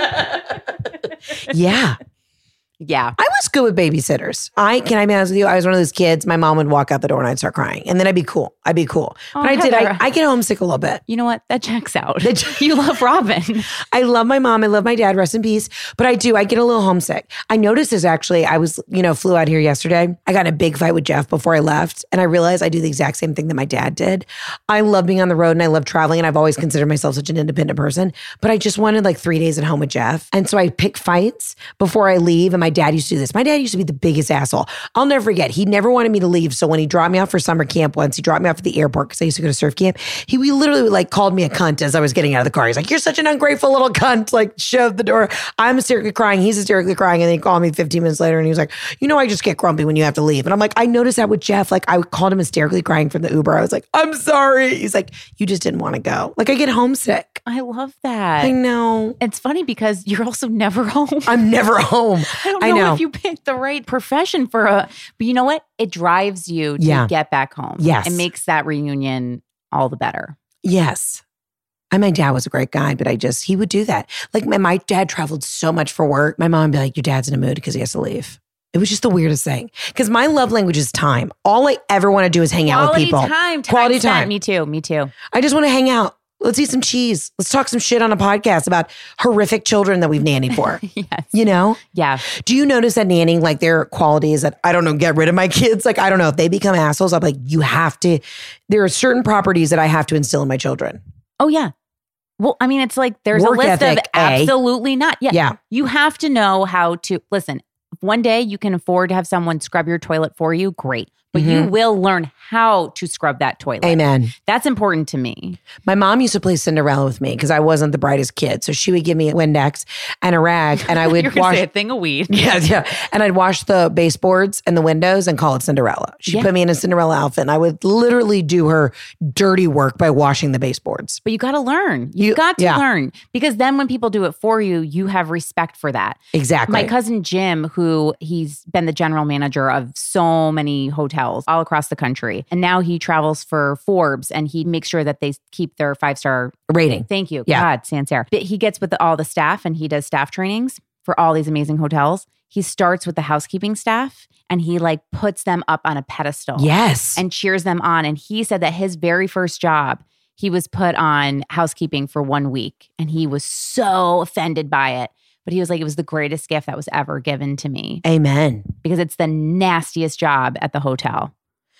Yeah. Yeah. I was good with babysitters. I can I be honest with you, I was one of those kids. My mom would walk out the door and I'd start crying. And then I'd be cool. I'd be cool. Oh, but I did. I, Heather. I get homesick a little bit. You know what? That checks out. That- You love Robin. I love my mom. I love my dad. Rest in peace. But I do. I get a little homesick. I noticed this actually. I was, you know, flew out here yesterday. I got in a big fight with Jeff before I left. And I realized I do the exact same thing that my dad did. I love being on the road and I love traveling. And I've always considered myself such an independent person. But I just wanted like three days at home with Jeff. And so I pick fights before I leave. And my dad used to do this. My dad used to be the biggest asshole. I'll never forget. He never wanted me to leave. So when he dropped me off for summer camp once, he dropped me off at the airport because I used to go to surf camp. He we literally like called me a cunt as I was getting out of the car. He's like, you're such an ungrateful little cunt. Like shoved the door. I'm hysterically crying. He's hysterically crying. And then he called me fifteen minutes later and he was like, you know, I just get grumpy when you have to leave. And I'm like, I noticed that with Jeff. Like I called him hysterically crying from the Uber. I was like, I'm sorry. He's like, you just didn't want to go. Like I get homesick. I love that. I know. It's funny because you're also never home. I'm never home. I don't I know, know. if you picked the right profession for a, but you know what? It drives you to Yeah. get back home. Yes. It makes that reunion all the better. Yes. And my dad was a great guy, but I just, he would do that. Like my, my dad traveled so much for work. My mom would be like, your dad's in a mood because he has to leave. It was just the weirdest thing. Because my love language is time. All I ever want to do is hang out with Quality people. time. time Quality spent. time. Me too. Me too. I just want to hang out. Let's eat some cheese. Let's talk some shit on a podcast about horrific children that we've nannied for. Yes. You know? Yeah. Do you notice that nannying, like their qualities that, I don't know, get rid of my kids? Like, I don't know, if they become assholes, I'm like, you have to, there are certain properties that I have to instill in my children. Oh, yeah. Well, I mean, it's like there's Work a list ethic, of absolutely not. Yeah. Yeah. You have to know how to, listen, if one day you can afford to have someone scrub your toilet for you, great. But Mm-hmm. you will learn how to scrub that toilet. Amen. That's important to me. My mom used to play Cinderella with me because I wasn't the brightest kid. So she would give me a Windex and a rag and I would You're gonna wash say a thing of weed. Yeah, yeah. And I'd wash the baseboards and the windows and call it Cinderella. She Yeah. put me in a Cinderella outfit and I would literally do her dirty work by washing the baseboards. But you got to learn. You've You- got to yeah. learn because then when people do it for you, you have respect for that. Exactly. My cousin Jim, who he's been the general manager of so many hotels all across the country, and now he travels for Forbes and he makes sure that they keep their five star Rating. Thank you. Yeah. God, Sancerre. But he gets with the, all the staff and he does staff trainings for all these amazing hotels. He starts with the housekeeping staff and he like puts them up on a pedestal. Yes. And cheers them on. And he said that his very first job, he was put on housekeeping for one week and he was so offended by it. But he was like, it was the greatest gift that was ever given to me Amen. because it's the nastiest job at the hotel.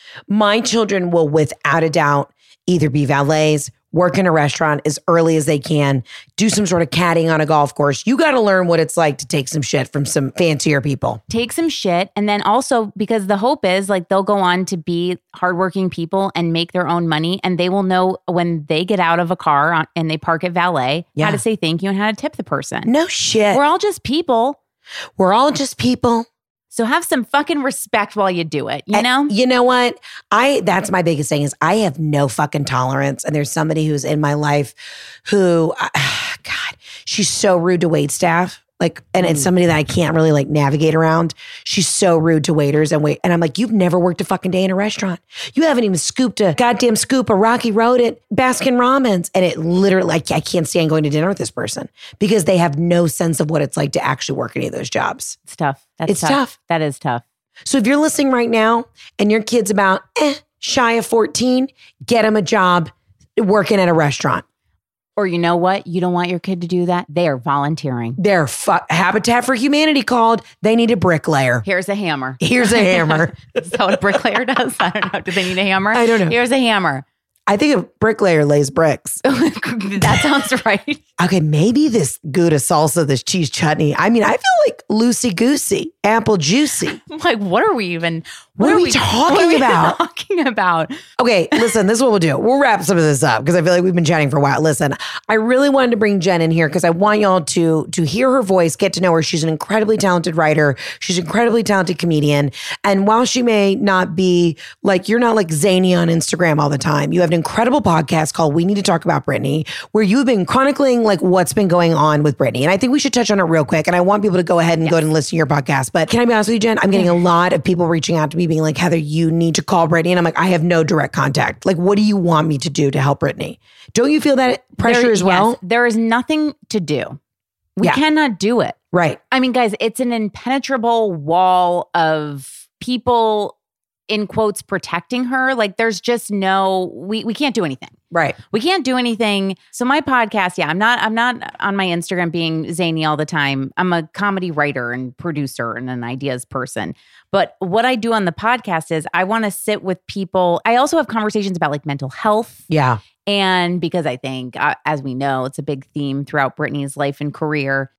My children will, without a doubt, either be valets, work in a restaurant as early as they can, do some sort of caddying on a golf course. You got to learn what it's like to take some shit from some fancier people. Take some shit. And then also because the hope is like they'll go on to be hardworking people and make their own money. And they will know when they get out of a car on, and they park at valet, Yeah. how to say thank you and how to tip the person. No shit. We're all just people. We're all just people. So have some fucking respect while you do it, you And know? you know what? I that's my biggest thing is I have no fucking tolerance. And there's somebody who's in my life who, uh, God, she's so rude to wait staff. Like, and it's somebody that I can't really like navigate around. She's so rude to waiters and wait. And I'm like, you've never worked a fucking day in a restaurant. You haven't even scooped a goddamn scoop of Rocky Road at Baskin Robbins. And it literally, like, I can't stand going to dinner with this person because they have no sense of what it's like to actually work any of those jobs. It's tough. That's It's tough. That is tough. So if you're listening right now and your kid's about eh, shy of fourteen, get him a job working at a restaurant. Or you know what? You don't want your kid to do that? They are volunteering. They're fu- Habitat for Humanity called. They need a bricklayer. Here's a hammer. Here's a hammer. Is that what a bricklayer does? I don't know. Do they need a hammer? I don't know. Here's a hammer. I think a bricklayer lays bricks. That sounds right. Okay, maybe this Gouda salsa, this cheese chutney. I mean, I feel like loosey-goosey, apple juicy. I'm like, what are we even? What are we talking what are we about? Talking about. Okay, listen, this is what we'll do. We'll wrap some of this up because I feel like we've been chatting for a while. Listen, I really wanted to bring Jen in here because I want y'all to, to hear her voice, get to know her. She's an incredibly talented writer. She's an incredibly talented comedian. And while she may not be like, you're not like zany on Instagram all the time, you have an incredible podcast called We Need to Talk About Britney, where you've been chronicling like what's been going on with Britney. And I think we should touch on it real quick. And I want people to go ahead and yes. go and listen to your podcast. But can I be honest with you, Jen? I'm getting a lot of people reaching out to me being like, Heather, you need to call Britney. And I'm like, I have no direct contact. Like, what do you want me to do to help Britney? Don't you feel that pressure there, as well? Yes, there is nothing to do. We Yeah. cannot do it. Right. I mean, guys, it's an impenetrable wall of people, in quotes, protecting her. Like there's just no, we we can't do anything. Right. We can't do anything. So my podcast, yeah, I'm not I'm not on my Instagram being zany all the time. I'm a comedy writer and producer and an ideas person. But what I do on the podcast is I want to sit with people. I also have conversations about like mental health. Yeah. And because I think, uh, as we know, it's a big theme throughout Britney's life and career.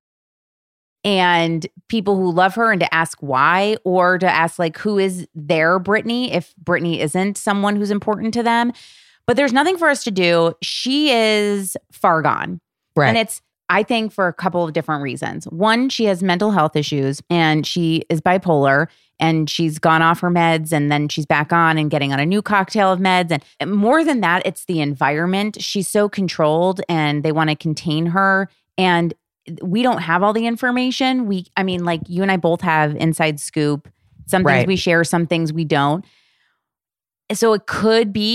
And people who love her and to ask why, or to ask like, who is their Britney if Britney isn't someone who's important to them. But there's nothing for us to do. She is far gone. Right. And it's, I think, for a couple of different reasons. One, she has mental health issues and she is bipolar and she's gone off her meds and then she's back on and getting on a new cocktail of meds. And more than that, it's the environment. She's so controlled and they want to contain her. And we don't have all the information. We, I mean, like you and I both have inside scoop. Some things Right. we share, some things we don't. So it could be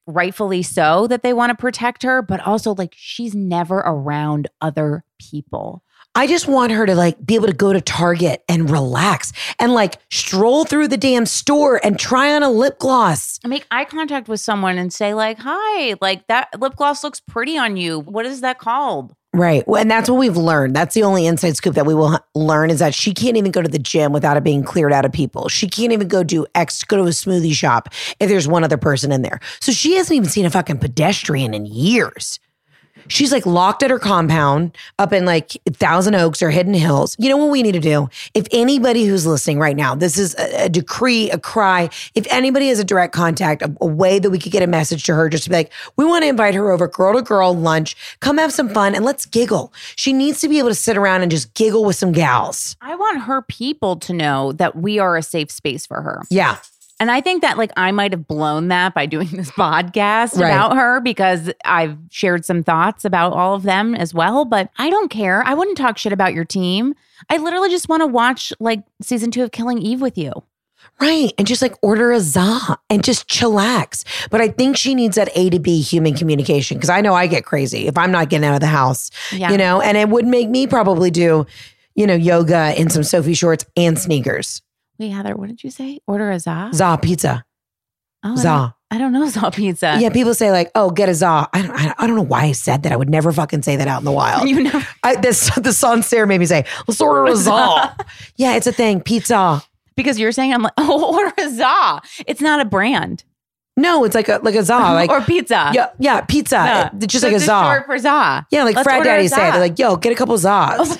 rightfully so that they want to protect her, but also like she's never around other people. I just want her to like be able to go to Target and relax and like stroll through the damn store and try on a lip gloss. Make eye contact with someone and say like, hi, like that lip gloss looks pretty on you. What is that called? Right. Well, and that's what we've learned. That's the only inside scoop that we will h- learn is that she can't even go to the gym without it being cleared out of people. She can't even go do X, go to a smoothie shop if there's one other person in there. So she hasn't even seen a fucking pedestrian in years. She's like locked at her compound up in like Thousand Oaks or Hidden Hills. You know what we need to do? If anybody who's listening right now, this is a, a decree, a cry. If anybody has a direct contact, a, a way that we could get a message to her, just to be like, we want to invite her over girl to girl lunch, come have some fun and let's giggle. She needs to be able to sit around and just giggle with some gals. I want her people to know that we are a safe space for her. Yeah. And I think that like I might have blown that by doing this podcast Right. about her because I've shared some thoughts about all of them as well. But I don't care. I wouldn't talk shit about your team. I literally just want to watch like season two of Killing Eve with you. Right. And just like order a za and just chillax. But I think she needs that A to B human communication because I know I get crazy if I'm not getting out of the house, Yeah. you know, and it would make me probably do, you know, yoga in some Sophie shorts and sneakers. Wait, Heather, what did you say? Order a za? Za pizza. Oh, I za. don't, I don't know za pizza. Yeah, people say like, oh, get a za. I don't, I don't- I don't know why I said that. I would never fucking say that out in the wild. You know, I, this, the son Sarah made me say, let's order a za. Yeah, it's a thing. Pizza. because you're saying I'm like, oh, order a za. It's not a brand. No, it's like a like a za. Like, or pizza. yeah, yeah, pizza. Yeah. It's just So like a it's za. short for za. Yeah, like Let's frat order a daddies say. za. They're like, yo, get a couple zas.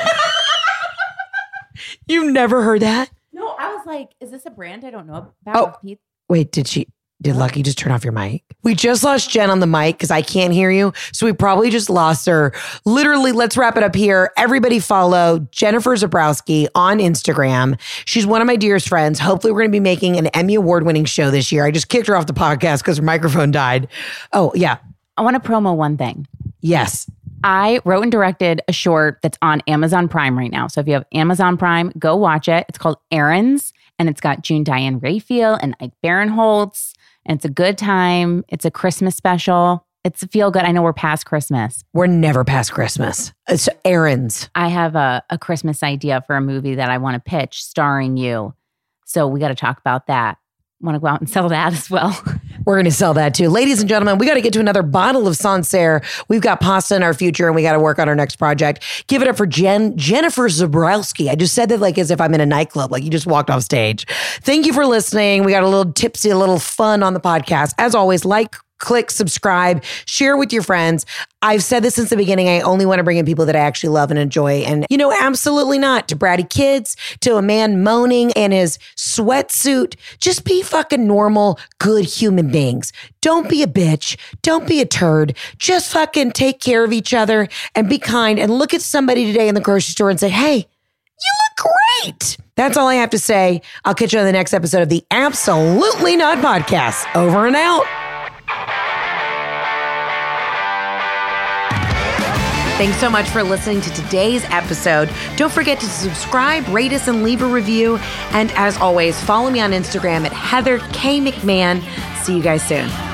You never heard that? No, I was like, is this a brand I don't know about? Oh. Of pizza? Wait, did she, did Lucky just turn off your mic? We just lost Jen on the mic because I can't hear you. So we probably just lost her. Literally, let's wrap it up here. Everybody follow Jennifer Zabrowski on Instagram. She's one of my dearest friends. Hopefully we're going to be making an Emmy award winning show this year. I just kicked her off the podcast because her microphone died. Oh, yeah. I want to promo one thing. Yes. I wrote and directed a short that's on Amazon Prime right now. So if you have Amazon Prime, go watch it. It's called Errands, and it's got June Diane Raphael and Ike Barinholtz, and it's a good time. It's a Christmas special. It's a feel good. I know we're past Christmas. We're never past Christmas. It's errands. I have a, a Christmas idea for a movie that I want to pitch starring you. So we got to talk about that. Want to go out and sell that as well. We're going to sell that too. Ladies and gentlemen, we got to get to another bottle of Sancerre. We've got pasta in our future and we got to work on our next project. Give it up for Jen, Jennifer Zabrowski. I just said that like as if I'm in a nightclub, like you just walked off stage. Thank you for listening. We got a little tipsy, a little fun on the podcast. As always, like, click, subscribe, share with your friends. I've said this since the beginning. I only want to bring in people that I actually love and enjoy. And, you know, absolutely not to bratty kids, to a man moaning in his sweatsuit. Just be fucking normal, good human beings. Don't be a bitch. Don't be a turd. Just fucking take care of each other and be kind and look at somebody today in the grocery store and say, hey, you look great. That's all I have to say. I'll catch you on the next episode of the Absolutely Not Podcast. Over and out. Thanks so much for listening to today's episode. Don't forget to subscribe, rate us, and leave a review. And as always, follow me on Instagram at Heather K. McMahon. See you guys soon.